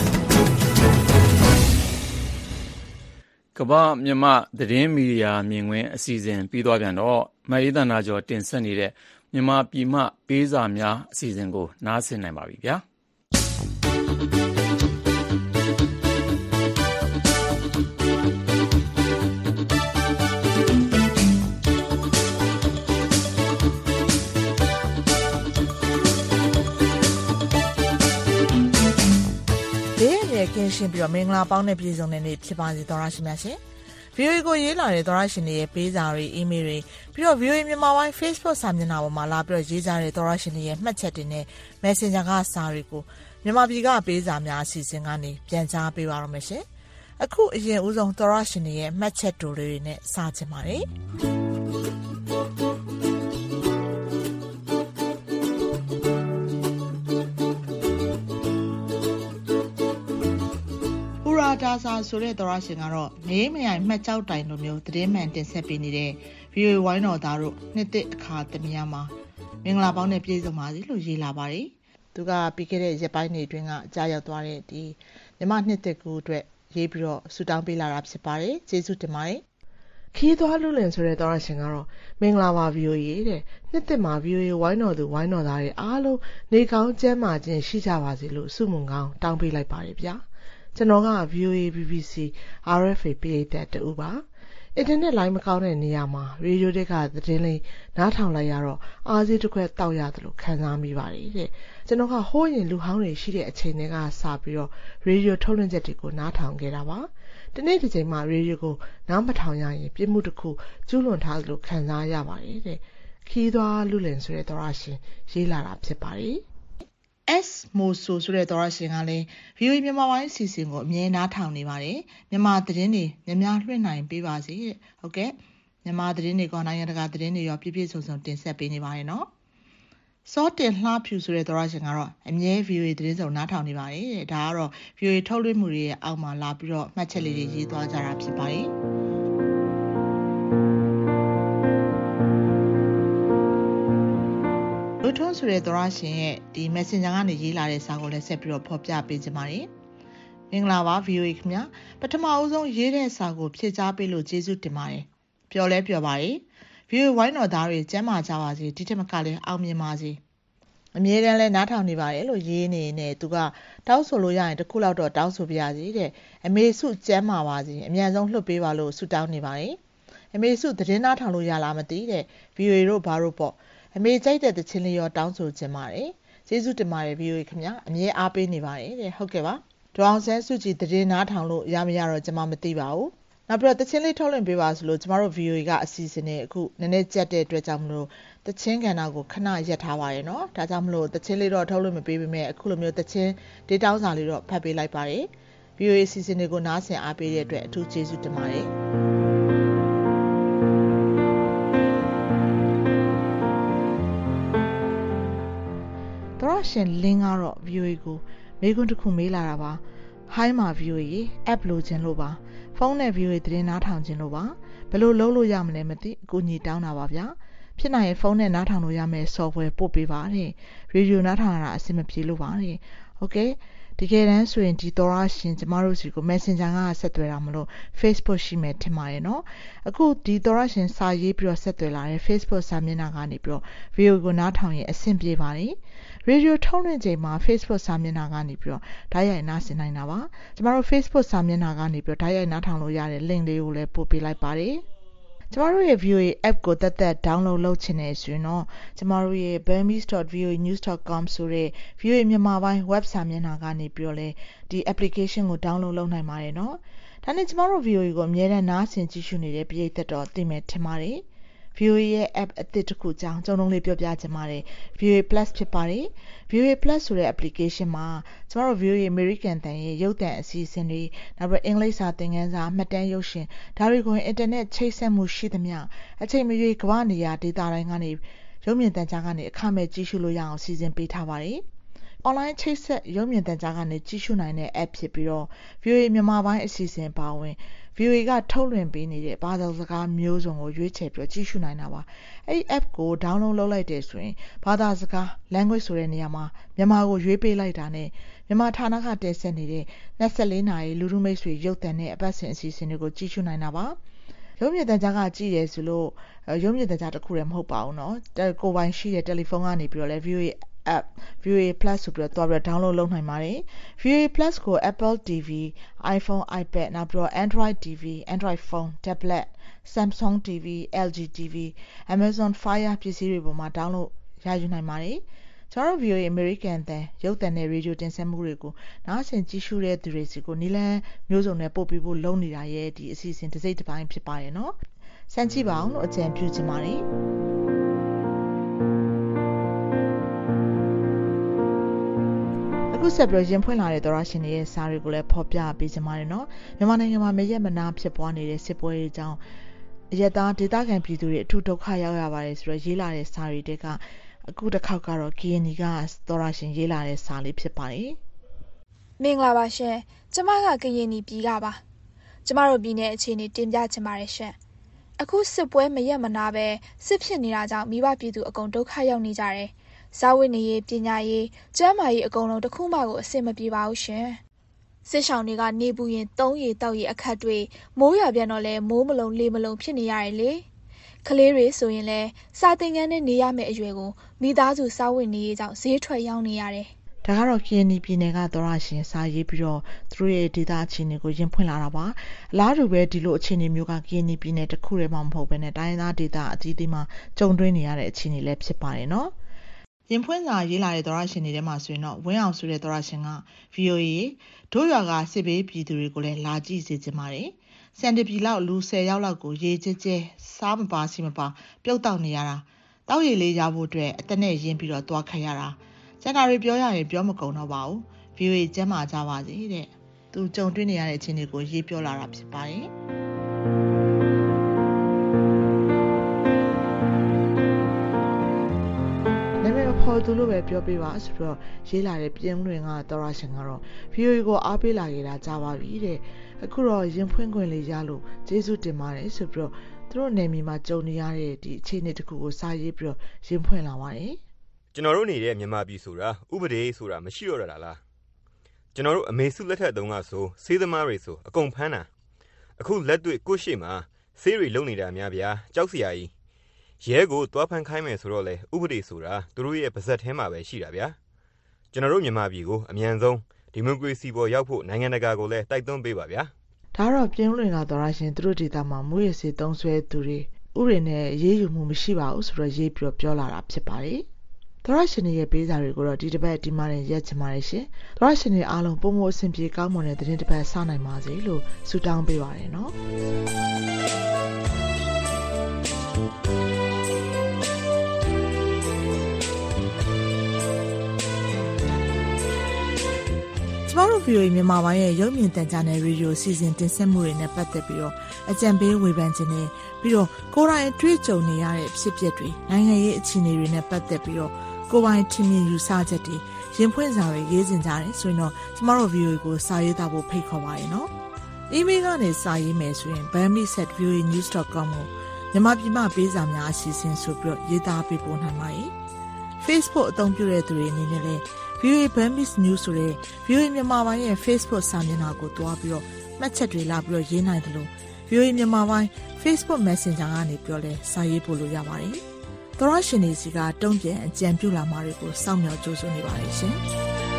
ကမ္ဘာမြန်မာသတင်းမီဒီယာမြင်ကွင်းအစီအစဉ်ပြီးသွားပြန်တော့မအေးသန္တာကျော်တင်ဆက်နေတဲ့မြန်မာပြည်မှပေးစာများအစီအစဉ်ကိုနားဆင်နိုင်ပါပြီဗျာကင်းရှင်းပြီးတော့မင်္ဂလာပေါင်းနဲ့ပြည်စုံတဲ့နေ့ဖြစ်ပါစေသောရရှိမြတ်ရှင် ဗီအိုအေ ကိုရေးလာတဲ့သောရရှင်တွေရဲ့ပေးစာတွေအီးမေးလ်တွေပြီးတော့ ဗီအိုအေ မြန်မာပိုင်း Facebook စာမျက်နှာပေါ်မှာလာပြီးတော့ရေးကြတဲ့သောရရှင်တွေရဲ့မှတ်ချက်တွေနဲ့ Messenger ကစာတွေကိုမြန်မာပြည်ကပေးစာများအစီအစဉ်ကနေပြန်ကြားပေးပါရမယ်ရှင်အခုအရင်ဦးဆုံးသောရရှင်တွေရဲ့မှတ်ချက်တိုတွေနဲ့စချင်ပါတယ်ဒါစာဆိုတဲ့သောရရှင်ကတော့မေးမရိုင်မှတ်ကြောက်တိုင်လိုမျိုးသတင်းမှန်တင်ဆက်ပေးနေတဲ့ ဗီအိုအေ ဝိုင်းတော်သားတို့နှစ်သက်အခါသမီးမှာမင်္ဂလာပေါင်းနဲ့ပြည့်စုံပါစေလို့ရေးလာပါတယ်သူကပြီးခဲ့တဲ့ရက်ပိုင်းတွေအတွင်းကကြားရောက်သွားတဲ့ဒီမြမနှစ်သက်ကူအတွက်ရေးပြီးတော့ဆူတောင်းပေးလာတာဖြစ်ပါတယ်ကျေးဇူးတင်ပါတယ်ခခီးသွားလူလင်ဆိုတဲ့သောရရှင်ကတော့မင်္ဂလာပါ ဗီ အို အေ တဲ့နှစ်သက်မှာ ဗီ အို အေ ဝိုင်းတော်သူဝိုင်းတော်သားတွေအားလုံးနေကောင်းကျန်းမာခြင်းရှိကြပါစေလို့ဆုမွန်ကောင်းတောင်းပေးလိုက်ပါတယ်ဗျာကျွန်တော်က ဗီ အို အေ ဘီ ဘီ စီ အာရ် အက်ဖ် အေ ပရိသတ်တူပါအင်တာနက်လိုင်းမကောင်းတဲ့နေရာမှာရေဒီယိုတွေကသတင်းလေးနားထောင်လိုက်ရတော့အားစီးတစ်ခွက်တောက်ရတယ်လို့ခံစားမိပါတယ်တဲ့ကျွန်တော်ကဟိုးရင်လူဟောင်းတွေရှိတဲ့အချိန်တွေကစပြီးတော့ရေဒီယိုထုတ်လွှင့်ချက်တွေကိုနားထောင်ခဲ့တာပါဒီနေ့ဒီချိန်မှာရေဒီယိုကိုနားမထောင်ရရင်ပြစ်မှုတစ်ခုကျူးလွန်ထားလို့ခံစားရပါတယ်တဲ့ခီးသွားလူလင်ဆိုတဲ့သောရရှင်ရေးလာတာဖြစ်ပါတယ် S မိုဆိုဆိုတဲ့သောရရှင်ကလည်း ဗီ အို အေ မြန်မာပိုင်းအစီအစဉ်ကိုအမြဲနားထောင်နေပါတယ်မြန်မာသတင်းတွေများများလွှင့်နိုင်ပေးပါစေတဲ့ဟုတ်ကဲ့မြန်မာသတင်းတွေကနိုင်ငံတကာသတင်းတွေရောပြည့်ပြည့်စုံစုံတင်ဆက်ပေးနေပါတယ်နော်စောတင်လှဖြူဆိုတဲ့သောရရှင်ကတော့အမြဲ ဗီ အို အေ သတင်းစုံနားထောင်နေပါတယ်တဲ့ဒါကတော့ ဗီ အို အေ ထုတ်လွှင့်မှုတွေရဲ့အောက်မှာလာပြီးတော့မှတ်ချက်လေးတွေရေးသွားကြတာဖြစ်ပါတယ်လူထုံးဆိုတဲ့သောရရှင်ရဲ့ဒီ Messenger ကနေရေးလာတဲ့စာကိုလည်းဆက်ပြီးတော့ဖော်ပြပေးကြပါတယ်မင်္ဂလာပါ ဗီ အို အေ ခင်ဗျာပထမအဦးဆုံးရေးတဲ့စာကိုဖြည့်ချပေးလို့ကျေးဇူးတင်ပါတယ်ပျော်လဲပျော်ပါတယ် ဗီ အို အေ ဝိုင်းတော်သားတွေကျမ်းမာကြပါစေဒီထက်မကလည်းအောင်မြင်ပါစေအမြဲတမ်းလဲနားထောင်နေပါတယ်လို့ရေးနေနေသူကတောင်းဆိုလို့ရရင်တစ်ခုလောက်တော့တောင်းဆိုပြရစီတဲ့အမေစုကျမ်းမာပါစေအမြန်ဆုံးလွှတ်ပေးပါလို့ဆုတောင်းနေပါတယ်အမေစုသတင်းနားထောင်လို့ရလားမသိတဲ့ ဗီ အို အေ တို့ဘာလို့ပေါ့အမေကြိုက်တဲ့တခြင်းလေးရောတောင်းဆိုခြင်းပါတယ်ကျေးဇူးတင်ပါတယ် ဗီ အို အေ ခင်ဗျာအမြဲအားပေးနေပါတယ်တဲ့ဟုတ်ကဲ့ပါဒေါအောင်ဆန်းစုကြည်သတင်းနားထောင်လို့ရမရတော့ကျွန်မမသိပါဘူးနောက်ပြီးတော့တချင်းလေးထုတ်လွှင့်ပေးပါဆိုလို့ကျမတို့ ဗီ အို အေ ကအစီအစဉ်နဲ့အခုနည်းနည်းကြက်တဲ့အတွက်ကြောင့်မလို့တချင်းကဏ္ဍကိုခဏရပ်ထားပါရနော်ဒါကြောင့်မလို့တချင်းလေးတော့ထုတ်လွှင့်မပေးပေမဲ့အခုလိုမျိုးတချင်းဒေတာစာလေးတော့ဖတ်ပေးလိုက်ပါတယ် ဗီ အို အေ အစီအစဉ်တွေကိုနားဆင်အားပေးတဲ့အတွက်အထူးကျေးဇူးတင်ပါတယ်သောရရှင်လင်းကတော့ ဗီ အို အေ ကိုမေးခွန်းတစ်ခုမေးလာတာပါ Hi မှာ ဗီ အို အေ app လိုချင်လို့ပါဖုန်းနဲ့ ဗီ အို အေ သတင်းနားထောင်ခြင်းလို့ပါဘယ်လိုလုပ်လို့ရမလဲမသိအကူအညီတောင်းတာပါဗျာဖြစ်နိုင်ရင်ဖုန်းနဲ့နားထောင်လို့ရမယ့် software ပို့ပေးပါတဲ့ရေဒီယိုနားထောင်ရတာအဆင်မပြေလို့ပါတဲ့ဟုတ်ကဲ့တကယ်တမ်းဆိုရင်ဒီသောရရှင်ကျမတို့စီကို Messenger ကဆက်သွယ်တာမလို့ Facebook ရှိမယ်ထင်ပါတယ်နော်အခုဒီသောရရှင်စာရေးပြီးတော့ဆက်သွယ်လာတဲ့ Facebook စာမျက်နှာကနေပြီးတော့ ဗီ အို အေ ကိုနားထောင်ရင်အဆင်ပြေပါတယ်ရေဒီယိုထုတ်လွှင့်ချိန်မှာ Facebook စာမျက်နှာကနေပြီးတော့ဓာတ်ရိုက်နားဆင်နိုင်တာပါကျမတို့ Facebook စာမျက်နှာကနေပြီးတော့ဓာတ်ရိုက်နားထောင်လို့ရတဲ့ link လေးကိုလည်းပို့ပေးလိုက်ပါတယ်ကျမတို့ရဲ့ ဗီ အို အေ app ကိုတက်တက် download လုပ်ချင်နေဆိုရင်တော့ကျမတို့ရဲ့ burmese dot v o a news dot com ဆိုတဲ့ ဗီ အို အေ မြန်မာပိုင်း web စာမျက်နှာကနေပြီးတော့လည်းဒီ application ကို download လုပ်နိုင်ပါတယ်နော်ဒါနဲ့ကျမတို့ ဗီ အို အေ ကိုအမြဲတမ်းနားဆင်ကြည့်ရှုနေတဲ့ပရိသတ်တော်သိမယ်ထင်ပါတယ် ဗီ အို အေ ရဲ့ app အသစ်တစ်ခုကြောင်းကျုံလုံးလေးပြောပြချင်ပါတယ် ဗီ အို အေ plus ဖြစ်ပါတယ် ဗီ အို အေ plus ဆိုတဲ့ application မှာကျမတို့ ဗီ အို အေ American တန်ရဲ့ရုပ်သံအစီအစဉ်တွေနောက်ပြီးအင်္ဂလိပ်စာသင်ခန်းစာမှတ်တမ်းရုပ်ရှင်ဒါတွေကိုအင်တာနက်ချိတ်ဆက်မှုရှိသမျှအချိန်မရွေးကမ္ဘာနေရာဒေသတိုင်းကနေရုပ်မြင်သံကြားကနေအခမဲ့ကြည့်ရှုလို့ရအောင်စီစဉ်ပေးထားပါတယ်။ online ချိတ်ဆက်ရုပ်မြင်သံကြားကနေကြည့်ရှုနိုင်တဲ့ app ဖြစ်ပြီးတော့ ဗီ အို အေ မြန်မာပိုင်းအစီအစဉ်ပါဝင် ဗီ အို အေ ကထုတ်လွှင့်ပေးနေတဲ့ဘာသာစကားမျိုးစုံကိုရွေးချယ်ပြီးကြည့်ရှုနိုင်တာပါ။အဲဒီ app ကို download လုပ်လိုက်တယ်ဆိုရင်ဘာသာစကား language ဆိုတဲ့နေရာမှာမြန်မာကိုရွေးပေးလိုက်တာနဲ့မြန်မာဌာနကတင်ဆက်နေတဲ့၂၄နာရီလူထုမိတ်ဆွေရုပ်သံနဲ့အပတ်စဉ်အစီအစဉ်တွေကိုကြည့်ရှုနိုင်တာပါ။ရုပ်မြင်သံကြားကကြည့်ရဲဆိုလို့ရုပ်မြင်သံကြားတစ်ခုတည်းမဟုတ်ပါဘူးเนาะကိုယ်ပိုင်ရှိတဲ့တယ်လီဖုန်းကနေပြီးတော့လဲ ဗီ အို အေ app ဗီ အို အေ plus ဆိုပြီးတော့တွားပြီး download လုပ်နိုင်ပါတယ် ဗီ အို အေ plus ကို Apple တီ ဗီ iPhone iPad နောက်ပြီးတော့ Android တီ ဗီ Android phone tablet Samsung တီ ဗီ แอล ဂျီ တီ ဗီ Amazon Fire ပစ္စည်းတွေပေါ်မှာ download ရယူနိုင်ပါတယ်ကျွန်တော်တို့ ဗီ အို အေ American တန်ရုပ်သံနဲ့ရေဒီယိုတင်ဆက်မှုတွေကိုနားဆင်ကြည့်ရှုတဲ့သူတွေစီကိုနီလန်းမျိုးစုံနဲ့ပို့ပြီးဖို့လုပ်နေတာရဲ့ဒီအစီအစဉ်တစ်စိတ်တစ်ပိုင်းဖြစ်ပါတယ်နော်စမ်းကြည့်ပါအောင်လို့အကြံပြုချင်ပါတယ်အခုဆက်ပြီးရင်ဖွင့်လာတဲ့သောရရှင်တွေရဲ့စာတွေကိုလည်းဖော်ပြပေးချင်ပါတယ်နော်မြန်မာနိုင်ငံမှာမရက်မနာဖြစ်ပွားနေတဲ့စစ်ပွဲတွေအကြောင်းအရက်သားဒေသခံပြည်သူတွေအထူးဒုက္ခရောက်ရပါတယ်ဆိုတော့ရေးလာတဲ့စာတွေတဲကအခုတစ်ခေါက်ကတော့ ကေ အန် ယူ ကသောရရှင်ရေးလာတဲ့စာလေးဖြစ်ပါတယ်မင်္ဂလာပါရှင်ကျမကကရင်နီပြည်ကပါကျမတို့ပြည်နယ်အခြေအနေတင်ပြချင်ပါတယ်ရှင်အခုစစ်ပွဲမရက်မနာပဲစစ်ဖြစ်နေတာကြောင့်မိဘပြည်သူအကုန်ဒုက္ခရောက်နေကြတယ်စားဝတ်နေရေးပညာရေးကျန်းမာရေးအကုန်လုံးတစ်ခုမှကိုအဆင်မပြေပါဘူးရှင်စစ်ရှောင်းတွေကနေပူရင်သုံးရီတောက်ရီအခက်တွေမိုးရွာပြန်တော့လဲမိုးမလုံးလေမလုံးဖြစ်နေရတယ်လေကလေးတွေဆိုရင်လဲစာသင်ခန်းနဲ့နေရမယ့်အရွယ်ကိုမိသားစုစားဝတ်နေရေးကြောင့်ဈေးထွက်ရောက်နေရတယ်ဒါကတော့ကရင်ပြည်နယ်ကသောရရှင်စာရေးပြီးတော့သူတို့ရဲ့ဒေတာအခြေအနေကိုရင်ဖွင့်လာတာပါအလားတူပဲဒီလိုအခြေအနေမျိုးကကရင်ပြည်နယ်တစ်ခုတည်းမှမဟုတ်ဘဲနဲ့တိုင်းသားဒေတာအသီးသီးမှာကြုံတွေ့နေရတဲ့အခြေအနေလည်းဖြစ်ပါတယ်နော်ရင်ဖွင့်စာရေးလာတဲ့သောရရှင်တွေထဲမှာဆိုရင်တော့ဝင်းအောင်ဆိုတဲ့သောရရှင်က ဗီအိုအေ တို့ရွာကစစ်ဘေးပြည်သူတွေကိုလည်းလာကြည့်စေချင်ပါတယ်စန်တပီလောက်လူဆယ်ယောက်လောက်ကိုရေကျဲကျဲစားမပါစီမပါပြုတ်တောက်နေရတာတောက်ရည်လေးရဖို့အတွက်အသက်နဲ့ရင်းပြီးတော့တွားခတ်ရတာကျန်တာတွေပြောရရင်ပြောမကုန်တော့ပါဘူး ဗီအိုအေ ကျမ်းမာကြပါစေတဲ့သူကြုံတွေ့နေရတဲ့အခြေအနေကိုရေးပြောလာတာဖြစ်ပါတယ်နာမည်ဖော်သူလို့ပဲပြောပြပါဆိုတော့ရေးလာတဲ့ပြင်းလွင်ကသောရရှင်ကတော့ ဗီအိုအေ ကိုအားပေးလာခဲ့တာကြားပါပြီတဲ့အခုတော့ရင်ဖွင့်ခွင့်လေးရလို့ကျေးဇူးတင်ပါတယ်ဆိုပြီးတော့သူတို့နယ်မြေမှာကြုံနေရတဲ့ဒီအခြေအနေတစ်ခုကိုစာရေးပြီးတော့ရင်ဖွင့်လာပါတယ်ကျွန်တော်တို့နေတဲ့မြန်မာပြည်ဆိုတာဥပဒေဆိုတာမရှိတော့တာလားကျွန်တော်တို့အမေစုလက်ထက်တုန်းကဆိုစေးသမားတွေဆိုအကုန်ဖမ်းတာအခုလက်တွေ့ကိုရှိမှာဆေးတွေလုံနေတာများဗျာကြောက်စရာကြီးရဲကိုတွားဖမ်းခိုင်းမယ်ဆိုတော့လေဥပဒေဆိုတာသူတို့ရဲ့ပါဇက်ထဲမှာပဲရှိတာဗျာကျွန်တော်တို့မြန်မာပြည်ကိုအမြန်ဆုံးဒီမိုကရေစီပေါ်ရောက်ဖို့နိုင်ငံတကာကိုလည်းတိုက်တွန်းပေးပါဗျာဒါတော့ပြင်းလွင်ကသောရရှင်သူတို့ဒေသမှာမွေးရစေသုံးဆွဲသူတွေဥပဒေနဲ့ရေးယူမှုမရှိပါဘူးဆိုတော့ရေးပြီးပြောလာတာဖြစ်ပါတယ်သောရရှင်ရဲ့ပေးစာတွေကိုတော့ဒီတစ်ပတ်ဒီမှာရင်ရက်ချင်ပါတယ်ရှင်သောရရှင်တွေအားလုံးပုံမအဆင်ပြေကောင်းမွန်တဲ့သတင်းတစ်ပတ်စနိုင်ပါစေလို့ဆုတောင်းပေးပါရနော်ကျမတို့ ဗီအိုအေ မြန်မာပိုင်းရဲ့ရုပ်မြင်သံကြားနယ်ရေဒီယိုစီစဉ်တင်ဆက်မှုတွေနဲ့ပတ်သက်ပြီးတော့အကြံပေးဝေဖန်ခြင်းနဲ့ပြီးတော့ကိုယ်တိုင်တွေ့ကြုံနေရတဲ့ဖြစ်ပျက်တွေနိုင်ငံရေးအခြေအနေတွေနဲ့ပတ်သက်ပြီးတော့ကိုယ်ပိုင်ထင်မြင်ယူဆချက်တွေရင်ဖွင့်စာတွေရေးစင်ကြတယ်ဆိုရင်တော့ကျမတို့ ဗီအိုအေ ကိုစာရေးသားဖို့ဖိတ်ခေါ်ပါရနော်။ email ကနေစာရေးမယ်ဆိုရင် burmese at v o a news dot com ကိုမြန်မာပြည်မှာပေးစာများအစီအစဉ်ဆိုပြီးတော့ရေးသားပေးပို့နိုင်ပါတယ်။ Facebook အသုံးပြုတဲ့သူတွေအနေနဲ့လည်းဗီအိုအေ Burmese News ဆိုတဲ့ ဗီအိုအေ မြန်မာပိုင်းရဲ့ Facebook စာမျက်နှာကိုတွားပြီးတော့မှတ်ချက်တွေလာပြီးတော့ရေးနိုင်တယ်လို့ ဗီအိုအေ မြန်မာပိုင်း Facebook Messenger ကနေပြောလဲစာရေးပို့လို့ရပါတယ်။သောရရှင်တွေစီကတုံ့ပြန်အကြံပြုလာမှာတွေကိုစောင့်မျှော်ကြိုးစွနေပါတယ်ရှင်။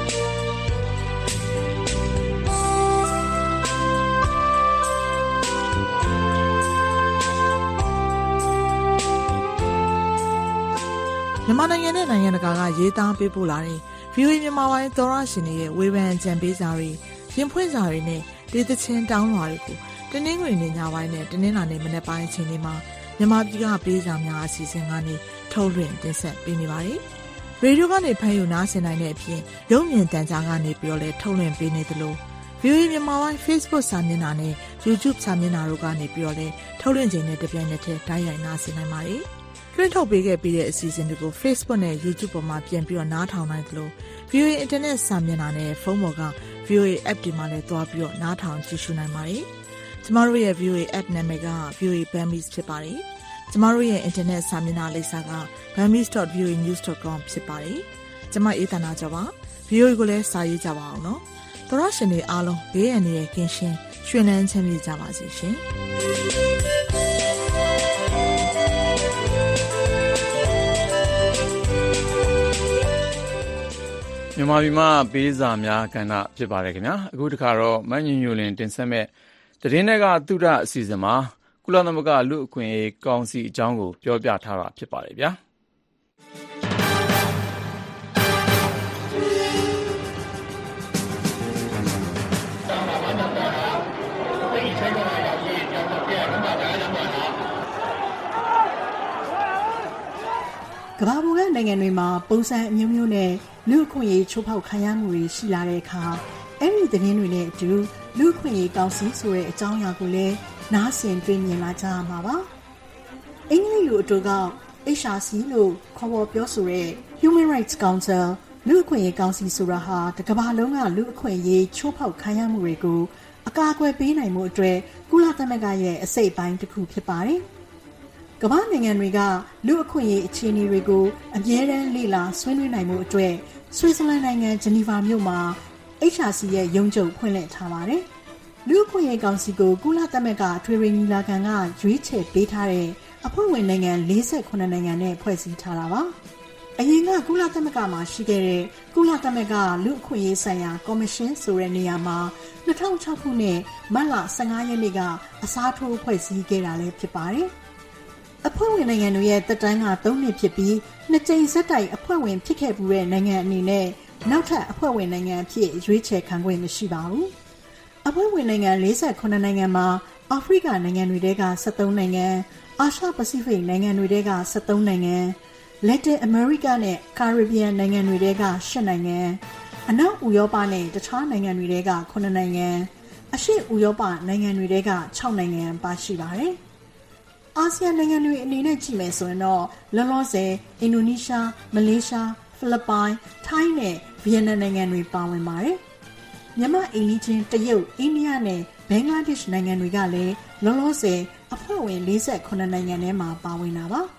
မြန်မာနိုင်ငံနဲ့နိုင်ငံတကာကရေးသားပေးပို့လာတဲ့ ဗီအိုအေ မြန်မာပိုင်းသောရရှင်တွေရဲ့ဝေဖန်အကြံပေးစာတွေရင်ဖွင့်စာတွေနဲ့ဒေသချင်းတောင်းလွှာတွေကိုတနင်္ဂနွေနေ့ညပိုင်းနဲ့တနင်္လာနေ့မနက်ပိုင်းအချိန်တွေမှာမြန်မာပြည်ကပေးစာများအစီအစဉ်ကနေထုတ်လွှင့်တင်ဆက်ပေးနေပါတယ်။ရေဒီယိုကနေဖမ်းယူနားဆင်နိုင်တဲ့အပြင်ရုပ်မြင်သံကြားကနေပြီးတော့လည်းထုတ်လွှင့်ပေးနေသလို ဗီအိုအေ မြန်မာပိုင်း Facebook စာမျက်နှာနဲ့ YouTube စာမျက်နှာတို့ကနေပြီးတော့လည်းထုတ်လွှင့်ခြင်းနဲ့တပြိုင်နက်တည်းတိုက်ရိုက်နားဆင်နိုင်ပါတယ်။တွင်းထုတ်ပေးခဲ့ပြီးတဲ့အစီအစဉ်တွေကို Facebook နဲ့ YouTube ပေါ်မှာပြန်ပြီးတော့နားထောင်နိုင်သလို ဗီအိုအေ Internet စာမျက်နှာနဲ့ဖုန်းပေါ်က ဗီအိုအေ App တွေမှာလည်းတွားပြီးတော့နားထောင်ကြည့်ရှုနိုင်ပါတယ်။ကျမတို့ရဲ့ ဗီအိုအေ App နာမည်က ဗီအိုအေ Burmese ဖြစ်ပါတယ်။ကျမတို့ရဲ့ Internet စာမျက်နှာလိပ်စာက burmese dot v o a news dot com ဖြစ်ပါတယ်။ကျမအေးသနာကျော်ပါ။ ဗီအိုအေ ကိုလည်းစာရေးကြပါအောင်နော်။သောရရှင်တွေအားလုံးဘေးအန္တရာယ်ကင်းရှင်းရွှင်လန်းချမ်းမြေ့ကြပါစေရှင်။မြန်မာပြည်မှာပေးစာများကဏ္ဍဖြစ်ပါတယ်ခင်ဗျာအခုတခါတော့မညညိုလင်တင်ဆက်မဲ့သတင်းတွေကသုဒအစီအစဉ်မှာကုလသမဂ္ဂလူ့အခွင့်အရေးကောင်စီအကြောင်းကိုပြောပြထားတာဖြစ်ပါတယ်ဗျာကမ္ဘာပေါ်ကနိုင်ငံတွေမှာပုံစံအမျိုးမျိုးနဲ့လူ့အခွင့်အရေးချိုးဖောက်ခံရမှုတွေရှိလာတဲ့အခါအဲ့ဒီသတင်းတွေနဲ့အတူလူ့အခွင့်အရေးကောင်စီဆိုတဲ့အကြောင်းအရာကိုလည်းနားဆင်တွေ့မြင်လာကြရမှာပါအင်္ဂလိပ်လိုအတူက H R C လို့ခေါ်ပေါ်ပြောဆိုတဲ့ Human Rights Council လူ့အခွင့်အရေးကောင်စီဆိုတာဟာတစ်ကမ္ဘာလုံးကလူ့အခွင့်အရေးချိုးဖောက်ခံရမှုတွေကိုအကာအကွယ်ပေးနိုင်မှုအတွက်ကုလသမဂ္ဂရဲ့အစိတ်အပိုင်းတစ်ခုဖြစ်ပါတယ်ကမ္ဘာနိုင်ငံတွေကလူ့အခွင့်အရေးအခြေအနေတွေကိုအမြဲတမ်းလေ့လာဆွေးနွေးနိုင်မှုအတွက်ဆွစ်ဇာလန်နိုင်ငံဂျနီဗာမြို့မှာ H R C ရဲ့ရုံးချုပ်ဖွင့်လှစ်ထားပါတယ်။လူ့အခွင့်အရေးကောင်စီကိုကုလသမဂ္ဂအထွေထွေညီလာခံကရွေးချယ်ပေးထားတဲ့အဖွဲ့ဝင်နိုင်ငံ၄၈နိုင်ငံနဲ့ဖွဲ့စည်းထားတာပါ။အရင်ကကုလသမဂ္ဂမှာရှိခဲ့တဲ့ကုလသမဂ္ဂလူ့အခွင့်အရေးဆိုင်ရာကော်မရှင်ဆိုတဲ့နေရာမှာ၂၀၀၆ခုနှစ်မတ်လ၁၅ရက်နေ့ကအစားထိုးဖွဲ့စည်းခဲ့တာလည်းဖြစ်ပါတယ်။အဖွဲ့ဝင်နိုင်ငံတွေရဲ့သက်တမ်းက၃နှစ်ဖြစ်ပြီးနှစ်ကြိမ်ဆက်တိုက်အဖွဲ့ဝင်ဖြစ်ခဲ့ပူတဲ့နိုင်ငံအနေနဲ့နောက်ထပ်အဖွဲ့ဝင်နိုင်ငံအဖြစ်ရွေးချယ်ခံခွင့်မရှိပါဘူး။အဖွဲ့ဝင်နိုင်ငံ၄၈နိုင်ငံမှာအာဖရိကနိုင်ငံတွေက၁၃နိုင်ငံ၊အာရှပစိဖိတ်နိုင်ငံတွေက၁၃နိုင်ငံ၊လက်တင်အမေရိကနဲ့ကာရစ်ဘီယံနိုင်ငံတွေက၈နိုင်ငံ၊အနောက်ဥရောပနဲ့တခြားနိုင်ငံတွေကခုနှစ်နိုင်ငံ၊အရှေ့ဥရောပနိုင်ငံတွေက၆နိုင်ငံပါရှိပါတယ်။အာဆီယံနိုင်ငံတွေအနေနဲ့ကြည့်မယ်ဆိုရင်တော့လောလောဆယ်အင်ဒိုနီးရှား၊မလေးရှား၊ဖိလစ်ပိုင်၊ထိုင်းနဲ့ဗီယက်နမ်နိုင်ငံတွေပါဝင်ပါတယ်။မြန်မာအိမ်နီးချင်းတရုတ်၊အိန္ဒိယနဲ့ဘင်္ဂလားဒေ့ရှ်နိုင်ငံတွေကလည်းလောလောဆယ်အဖွဲ့ဝင်၄၈နိုင်ငံထဲမှာပါဝင်တာပါ။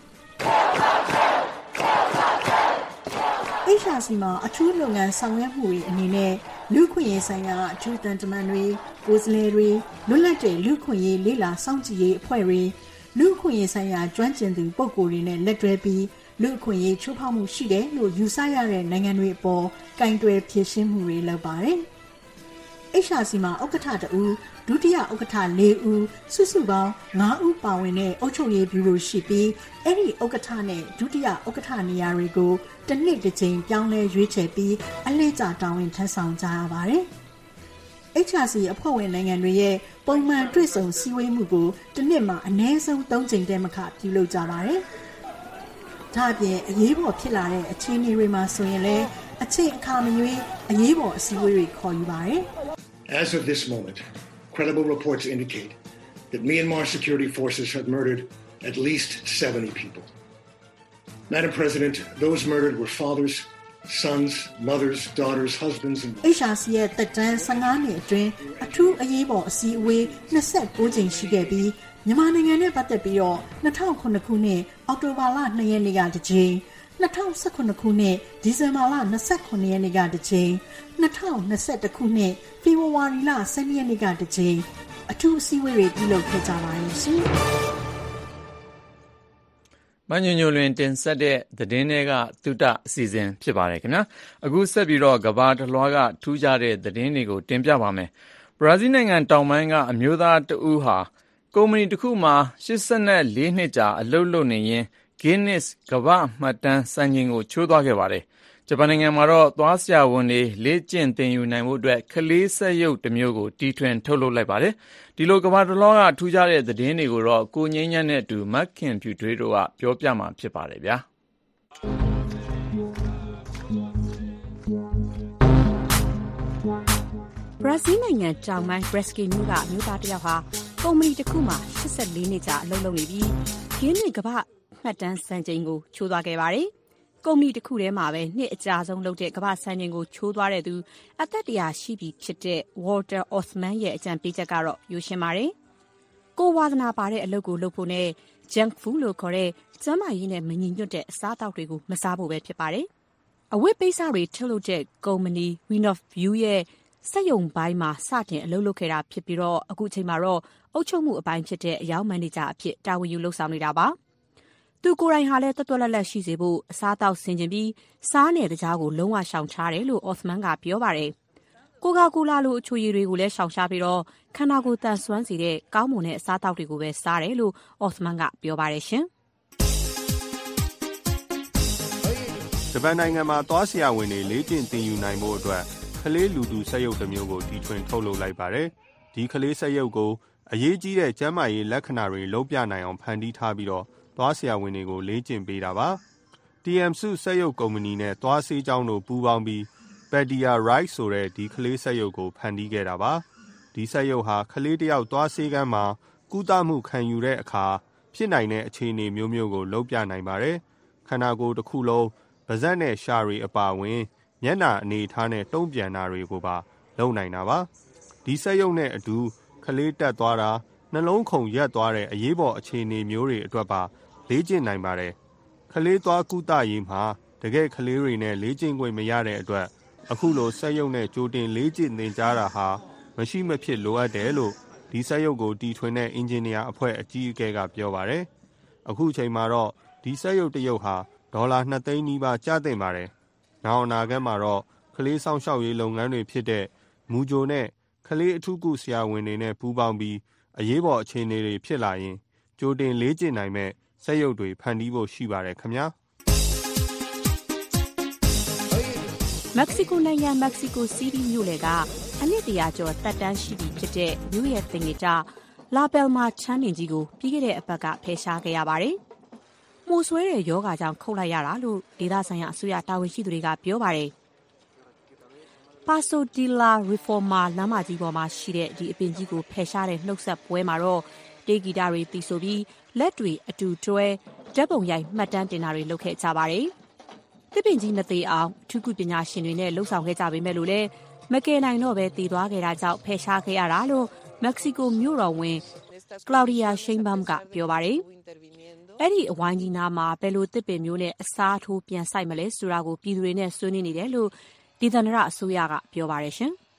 H R C မှာအထူးလုပ်ငန်းဆောင်ရွက်မှုတွေအနေနဲ့လူ့ခွင့်ရေးဆိုင်ရာအထူးတန်တမန်တွေကိုယ်စားလှယ်တွေလွတ်လပ်တဲ့လူ့ခွင့်ရေးလေ့လာစောင့်ကြည့်ရေးအဖွဲ့တွေလူ့ခွင့်ရေးဆိုင်ရာကျွမ်းကျင်သူပုဂ္ဂိုလ်တွေနဲ့လက်တွဲပြီးလူ့ခွင့်ရေးချိုးဖောက်မှုရှိတယ်လို့ယူဆရတဲ့နိုင်ငံတွေအပေါ်ကင်တွယ်ဖြေရှင်းမှုတွေလုပ်ပါတယ်။ H R C မှာဥက္ကဋ္ဌတဦးဒုတိယဥက္ကဋ္ဌ၄ဦးစုစုပေါင်း၅ဦးပါဝင်တဲ့အုပ်ချုပ်ရေးဗျူရိုရှိပြီးအဲ့ဒီဥက္ကဋ္ဌနဲ့ဒုတိယဥက္ကဋ္ဌနေရာတွေကိုတစ်နှစ်တစ်ကြိမ်ပြောင်းလဲရွေးချယ်ပြီးအလှည့်ကျတာဝန်ထမ်းဆောင်ကြရပါတယ်။ H R C အဖွဲ့ဝင်နိုင်ငံတွေရဲ့ပုံမှန်တွေ့ဆုံစည်းဝေးမှုကိုတစ်နှစ်မှာအနည်းဆုံး၃ကြိမ်တည်းမကပြုလုပ်ကြပါတယ်။ဒါ့အပြင်အရေးပေါ်ဖြစ်လာတဲ့အခြေအနေတွေမှာဆိုရင်လည်းအချိန်အခါမရွေးအရေးပေါ်အစည်းအဝေးတွေခေါ်ယူပါတယ်။ As of this moment, credible reports indicate that Myanmar security forces have murdered at least seventy people. Madam President, those murdered were fathers, sons, mothers, daughters, husbands and H R C ရဲ့တက်တန်း၁၅နှစ်အတွင်းအထူးအရေးပေါ်အစည်းအဝေး၂၉ကြိမ်ရှိခဲ့ပြီးမြန်မာနိုင်ငံနဲ့ပတ်သက်ပြီးတော့၂၀၀၈ခုနှစ်အောက်တိုဘာလ၂ရက်နေ့ကတစ်ကြိမ်၂၀၁၈ခုနှစ်ဒီဇင်ဘာလ၂၉ရက်နေ့ကတစ်ကြိမ်၂၀၂၁ခုနှစ်ဖေဖော်ဝါရီလ၁၂ရက်နေ့ကတစ်ကြိမ်အထူးအစည်းအဝေးတွေပြုလုပ်ခဲ့ကြပါတယ်ရှင်။မညညလွင်တင်ဆက်တဲ့သတင်းတွေကသုတအစီအစဉ်ဖြစ်ပါတယ်ခင်ဗျာအခုဆက်ပြီးတော့ကဘာတလွှားကထူးခြားတဲ့သတင်းတွေကိုတင်ပြပါမယ်ဘရာဇီးနိုင်ငံတောင်ပိုင်းကအမျိုးသားတဦးဟာကုမ္ပဏီတစ်ခုမှာ၈၄နှစ်ကြာအလုပ်လုပ်နေရင်း Guinness ကမ္ဘာ့မှတ်တမ်းစံချိန်ကိုချိုးသွားခဲ့ပါတယ်ဂျပန်နိုင်ငံမှာတော့သွားဆရာဝန်တွေလေ့ကျင့်သင်ယူနိုင်ဖို့အတွက်ကလေးစက်ရုပ်တစ်မျိုးကိုတီထွင်ထုတ်လုပ်လိုက်ပါတယ်ဒီလိုကမ္ဘာတလွှားကထူးခြားတဲ့သတင်းတွေကိုတော့ကိုငိမ့်ညံ့နဲ့အတူမက်ခင်ဖြူထွေးတို့ကပြောပြမှာဖြစ်ပါတယ်ဗျာဘရာဇီးနိုင်ငံတောင်ပိုင်းဘရက်စကီမြို့ကအမျိုးသားတစ်ယောက်ဟာကုမ္ပဏီတစ်ခုမှာ၈၄နှစ်ကြာအလုပ်လုပ်နေပြီးဂင်းနစ်ကမ္ဘာ့မှတ်တမ်းစံချိန်ကိုချိုးသွားခဲ့ပါတယ်။ကုမ္ပဏီတစ်ခုထဲမှာပဲနှစ်အကြာဆုံးလုပ်တဲ့ကမ္ဘာ့စံချိန်ကိုချိုးသွားတဲ့သူအသက်တရာရှိပြီဖြစ်တဲ့ Walter Osman ရဲ့အကြံပေးချက်ကတော့ရိုးရှင်းပါတယ်။ကိုဝါသနာပါတဲ့အလုပ်ကိုလုပ်ဖို့နဲ့ junk food လို့ခေါ်တဲ့ကျန်းမာရေးနဲ့မညီညွတ်တဲ့အစားအသောက်တွေကိုမစားဖို့ပဲဖြစ်ပါတယ်။အဝတ်ပိတ်စတွေထုတ်လုပ်တဲ့ကုမ္ပဏီ Winov View ရဲ့စက်ရုံပိုင်းမှာစတင်အလုပ်လုပ်ခဲ့တာဖြစ်ပြီးတော့အခုချိန်မှာတော့အုပ်ချုပ်မှုအပိုင်းဖြစ်တဲ့အယောင်မန်နေဂျာအဖြစ်တာဝန်ယူလုပ်ဆောင်နေတာပါ။သူကိုယ်တိုင်ဟာလည်းတွတ်တွတ်လက်လက်ရှိစေဖို့အစားအသောက်ဆင်ခြင်ပြီးစားနယ်တကြားကိုလုံးဝရှောင်ရှားတယ်လို့ Osman ကပြောပါတယ်။ကိုကာကိုလာလိုအချိုရည်တွေကိုလည်းရှောင်ရှားပြီးတော့ခန္ဓာကိုယ်တန်ဆွမ်းစေတဲ့ကောင်းမွန်တဲ့အစားအသောက်တွေကိုပဲစားတယ်လို့ Osman ကပြောပါတယ်ရှင်။ဂျပန်နိုင်ငံမှာသွားဆရာဝန်တွေလေ့ကျင့်သင်ယူနိုင်ဖို့အတွက်ကလေးလူတူစက်ရုပ်တစ်မျိုးကိုတီထွင်ထုတ်လုပ်လိုက်ပါတယ်။ဒီကလေးစက်ရုပ်ကိုအရေးကြီးတဲ့ကျန်းမာရေးလက္ခဏာတွေလုံးပြနိုင်အောင်ဖန်တီးထားပြီးတော့သွားဆရာဝန်တွေကိုလေ့ကျင့်ပေးတာပါ။ တီ အမ် စုစက်ရုပ်ကုမ္ပဏီနဲ့သွားဆေးကျောင်းတို့ပူးပေါင်းပြီး Pedia Right ဆိုတဲ့ဒီကလေးစက်ရုပ်ကိုဖန်တီးခဲ့တာပါ။ဒီစက်ရုပ်ဟာကလေးတယောက်သွားဆေးကမ်းမှာကုသမှုခံယူတဲ့အခါဖြစ်နိုင်တဲ့အခြေအနေမျိုးမျိုးကိုလုံးပြနိုင်ပါတယ်။ခန္ဓာကိုယ်တစ်ခုလုံးပါးစပ်နဲ့ရှာတွေအပါဝင်မျက်နှာအနေထားနဲ့တုံ့ပြန်တာတွေကိုပါလုပ်နိုင်တာပါဒီစက်ရုပ်နဲ့အတူကလေးတက်သွားတာနှလုံးခုန်ရက်သွားတဲ့အရေးပေါ်အခြေအနေမျိုးတွေအတွက်ပါလေ့ကျင့်နိုင်ပါတယ်ကလေးသွားကုသရေးမှာတကယ်ကလေးတွေနဲ့လေ့ကျင့်ခွင့်မရတဲ့အတွက်အခုလိုစက်ရုပ်နဲ့ကြိုတင်လေးကျင့်သင်ကြားတာဟာမရှိမဖြစ်လိုအပ်တယ်လို့ဒီစက်ရုပ်ကိုတီထွင်တဲ့အင်ဂျင်နီယာအဖွဲ့အကြီးအကဲကပြောပါတယ်။အခုချိန်မှာတော့ဒီစက်ရုပ်တစ်ရုပ်ဟာဒေါ်လာနှစ်သိန်းနီးပါးကျသင့်ပါတယ်။နောက်အနာဂတ်မှာတော့ကလေးဆောင်ရှောက်ရေးလုပ်ငန်းတွေဖြစ်တဲ့မူဂျိုနဲ့ကလေးအထူးကုဆရာဝန်တွေနဲ့ပူးပေါင်းပြီးအရေးပေါ်အခြေအနေတွေဖြစ်လာရင်ကြိုတင်လေးကျင့်နိုင်မဲ့စက်ရုပ်တွေဖန်တီးဖို့ရှိပါတယ်ခင်ဗျာမက္ကဆီကိုနိုင်ငံမက္ကဆီကိုစီးတီးမြို့လေကအနှစ်တရာကျော်တက်တန်းရှိပြီဖြစ်တဲ့မြို့ရဲ့သင်္ကေတလာဘယ်မာချမ်းနေကြီးကိုပြီးခဲ့တဲ့အပတ်ကဖယ်ရှားခဲ့ရပါတယ်။မှုဆွဲတဲ့ယောဂါကြောင့်ခုတ်လိုက်ရတာလို့ဒေသဆိုင်ရာအစိုးရတာဝန်ရှိသူတွေကပြောပါတယ်။ပါဆိုဒီလာရီဖော်မာလမ်းမကြီးပေါ်မှာရှိတဲ့ဒီအပင်ကြီးကိုဖယ်ရှားတဲ့နှုတ်ဆက်ပွဲမှာတော့တေးဂီတတွေတီးဆိုပြီးလက်တွေအတူတွဲဓာတ်ပုံရိုက်မှတ်တမ်းတင်တာတွေလုပ်ခဲ့ကြပါတယ်။တစ်ပင်ကြီးမသေးအောင်အထူးကုပညာရှင်တွေနဲ့လှုပ်ဆောင်ခဲ့ကြပေမဲ့လို့လည်းမကယ်နိုင်တော့ပဲတည်သွားခဲ့တာကြောင့်ဖယ်ရှားခဲ့ရတာလို့မက္ကဆီကိုမြို့တော်ဝန်ကလောက်ဒီယာရှိန်ဘမ်ကပြောပါတယ်။အဲ့ဒီအဝိုင်းကြီးနားမှာဘယ်လိုတစ်ပင်မျိုးနဲ့အစားထိုးပြန်ဆိုင်မလဲဆိုတာကိုပြည်သူတွေနဲ့ဆွေးနွေးနေတယ်လို့ဒေသန္တရအစိုးရကပြောပါတယ်ရှင်။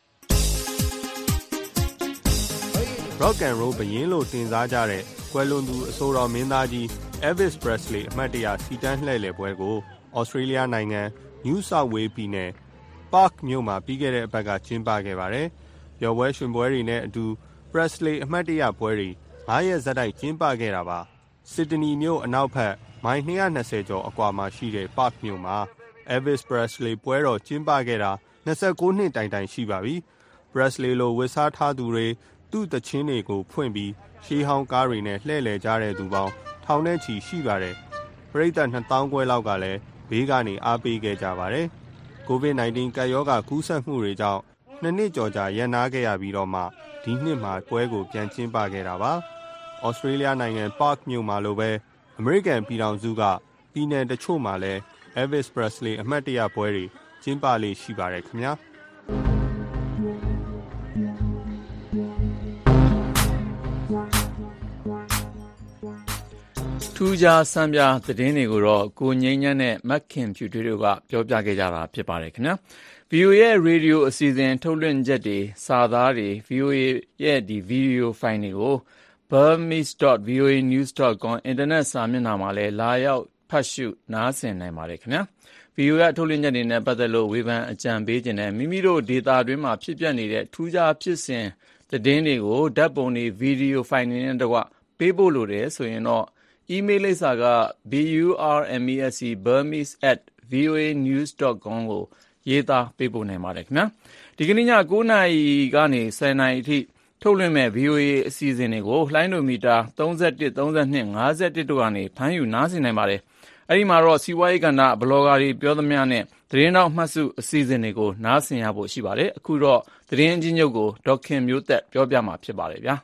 Rock and Roll ဘရင်လို့တင်စားကြတဲ့ကွယ်လွန်သူအဆိုတော်မင်းသားကြီး Elvis Presley အမှတ်တရစီတန်းလှည့်လည်ပွဲကိုဩစတြေးလျနိုင်ငံ New South Wales ပြည်နယ် Park မြို့မှာပြီးခဲ့တဲ့အပတ်ကကျင်းပခဲ့ပါတယ်။ပျော်ပွဲရွှင်ပွဲတွေနဲ့အတူ Presley အမှတ်တရပွဲတွေငါးရက်ဇက်တိုက်ကျင်းပခဲ့တာပါ။ Sydney မြို့အနောက်ဘက်မိုင်၂၂၀ကျော်အကွာမှာရှိတဲ့ Park မြို့မှာ Elvis Presley ပွဲတော်ကျင်းပခဲ့တာ၂၉နှစ်တိုင်တိုင်ရှိပါပြီ။ Presley လိုဝတ်စားထားသူတွေသူ့သချင်းတွေကိုဖွင့်ပြီးရှေးဟောင်းကားတွေနဲ့လှည့်လည်ကြတဲ့သူပေါင်းထောင်နဲ့ချီရှိပါတယ်။ပရိသတ်နှစ်သောင်းခွဲလောက်ကလည်းဘေးကနေအားပေးခဲ့ကြပါတယ်။ ကိုဗစ် ၁၉ ကပ်ရောဂါကူးစက်မှုတွေကြောင့်နှစ်နှစ်ကျော်ကြာရပ်နားခဲ့ရပြီးတော့မှဒီနှစ်မှာပွဲကိုပြန်ကျင်းပခဲ့တာပါ။ဩစတြေးလျနိုင်ငံ Park မြို့မှာလိုပဲအမေရိကန်ပြည်ထောင်စုကပြည်နယ်တချို့မှာလည်း Elvis Presley အမှတ်တရပွဲတွေကျင်းပလေ့ရှိပါတယ်ခင်ဗျာ။ထူးခြားစံပြသတင်းတွေကိုတော့ကိုငိမ့်ညံ့နဲ့မက်ခင်ဖြူတွေတို့ကပြောပြခဲ့ကြတာဖြစ်ပါတယ်ခင်ဗျာ ဗီအိုအေ ရဲ့ရေဒီယိုအစီအစဉ်ထုတ်လွှင့်ချက်တွေစာသားတွေ ဗီအိုအေ ရဲ့ဒီဗီဒီယိုဖိုင်တွေကို burmese dot v o a news dot com အင်တာနက်စာမျက်နှာမှာလည်းလာရောက်ဖတ်ရှုနားဆင်နိုင်ပါတယ်ခင်ဗျာ ဗီအိုအေထုတ်လွှင့်ချက်တွေနဲ့ပတ်သက်လို့ဝေဖန်အကြံပေးခြင်းနဲ့မိမိတို့ဒေတာတွင်းမှာဖြစ်ပျက်နေတဲ့ထူးခြားဖြစ်စဉ်သတင်းတွေကိုဓာတ်ပုံတွေဗီဒီယိုဖိုင်တွေနဲ့တကွပေးပို့လို့တယ်ဆိုရင်တော့email လိပ်စာက burmese burmese at v o a news dot com ကိုရေးသားပေးပို့နိုင်ပါတယ်ခင်ဗျာဒီကနေ့ည၉နာရီကနေ၁၀နာရီအထိထုတ်လွှင့်မဲ့ ဗီအိုအေ အစီအစဉ်တွေကိုလှိုင်းဒိုမီတာ၃၁ ၃၂ ၅၁တို့ကနေဖမ်းယူနားဆင်နိုင်ပါတယ်အဲ့ဒီမှာတော့စီးပွားရေးကဏ္ဍဘလော့ဂါတွေပြောသမျှနဲ့သတင်းတောက်မှတ်စုအစီအစဉ်တွေကိုနားဆင်ရဖို့ရှိပါတယ်အခုတော့သတင်းအချင်းချုပ်ကိုဒေါက်ခင်မျိုးသက်ပြောပြမှာဖြစ်ပါတယ်ဗျာ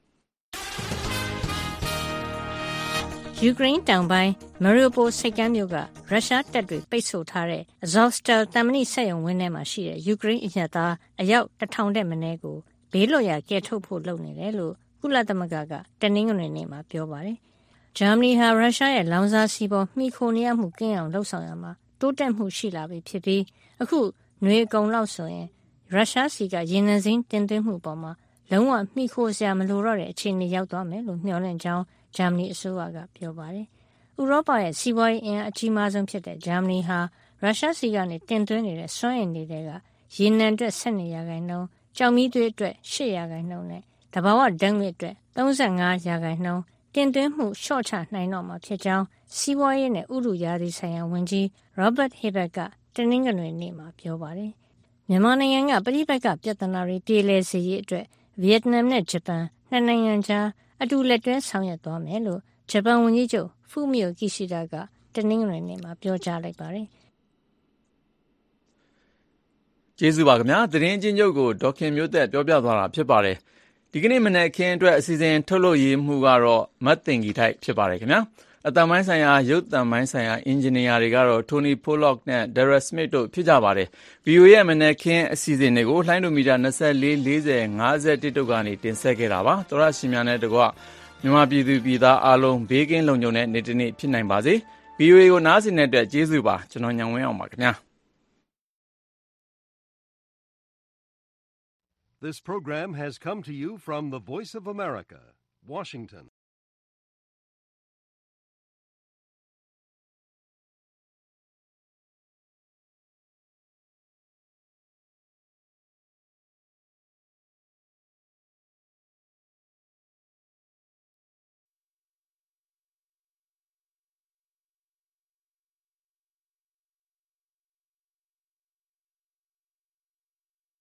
ယူကရိန်းတောင်ပိုင်းမာရီယိုပိုဆိပ်ကမ်းမြို့ကရုရှားတပ်တွေပိတ်ဆို့ထားတဲ့ Azovstal သံမဏိစက်ရုံဝင်းထဲမှာရှိတဲ့ယူကရိန်းအရပ်သားအယောက်တစ်ထောင်တဲ့မနည်းကိုဘေးလွတ်ရာကယ်ထုတ်ဖို့လုပ်နေတယ်လို့ကုလသမဂ္ဂကတနင်္ဂနွေနေ့မှာပြောပါတယ်။ဂျာမနီဟာရုရှားရဲ့လောင်စာဆီပေါ်မှီခိုနေရမှုကင်းအောင်လှုပ်ဆောင်ရမှာတိုးတက်မှုရှိလာပြီဖြစ်ပြီးအခုຫນွေအကုန်လောက်ဆိုရင်ရုရှားစီကရေနံစိမ်းတင်သွင်းမှုပေါ်မှာလုံးဝမှီခိုစရာမလိုတော့တဲ့အခြေအနေရောက်သွားမယ်လို့မျှော်လင့်ကြောင်းဂျာမနီအစိုးရကပြောပါတယ်။ဥရောပရဲ့စီးပွားရေးအင်အားအကြီးမားဆုံးဖြစ်တဲ့ဂျာမနီဟာရုရှားစီကနေတင်သွင်းနေတဲ့စွမ်းအင်တွေကရေနံအတွက်၁၂ရာခိုင်နှုန်း၊ကျောက်မီးသွေးအတွက်၈ရာခိုင်နှုန်းနဲ့တဘာဝဓာတ်ငွေ့အတွက်၃၅ရာခိုင်နှုန်းတင်သွင်းမှုလျှော့ချနိုင်တော့မှာဖြစ်ကြောင်းစီးပွားရေးနဲ့ဥတုရာသီဆိုင်ရာဝန်ကြီး Robert Habeck ကတနင်္ဂနွေနေ့မှာပြောပါတယ်။မြန်မာနိုင်ငံကပဋိပက္ခပြဿနာတွေပြေလည်စေရေးအတွက်ဗီယက်နမ်နဲ့ဂျပန်နှစ်နိုင်ငံကြားအတူလက်တွဲဆောင်ရွက်သွားမယ်လို့ဂျပန်ဝန်ကြီးချုပ်ဖူမီယိုကီရှိဒါကတနင်္ဂနွေနေ့မှာပြောကြားလိုက်ပါတယ်။ကျေးဇူးပါခင်ဗျာသတင်းအချင်းချုပ်ကိုဒေါက်ခင်မျိုးသက်ပြောပြသွားတာဖြစ်ပါတယ်။ဒီကနေ့မနက်ခင်းအတွက်အစီအစဉ်ထုတ်လို့ရမှုကတော့မတ်တင်ဂီထိုက်ဖြစ်ပါတယ်ခင်ဗျာ။အတန်ပိုင်းဆိုင်ရာရုပ်တံပိုင်းဆိုင်ရာအင်ဂျင်နီယာတွေကတော့ Tony Pollock နဲ့ Derek Smith တို့ဖြစ်ကြပါတယ်။ ဗီအိုအေ ရဲ့မနက်ခင်းအစီအစဉ်တွေကိုလှိုင်းဒိုမီတာ၂၄ ၄၀ ၅၁တို့ကနေတင်ဆက်ခဲ့တာပါ။သောရရှင်များနဲ့တကွမြန်မာပြည်သူပြည်သားအားလုံးဘေးကင်းလုံခြုံတဲ့နေ့တစ်နေ့ဖြစ်နိုင်ပါစေ။ ဗီအိုအေ ကိုနားဆင်တဲ့အတွက်ကျေးဇူးပါကျွန်တော်ညံဝင်းအောင်ပါခင်ဗျာ။ This program has come to you from the Voice of America, Washington.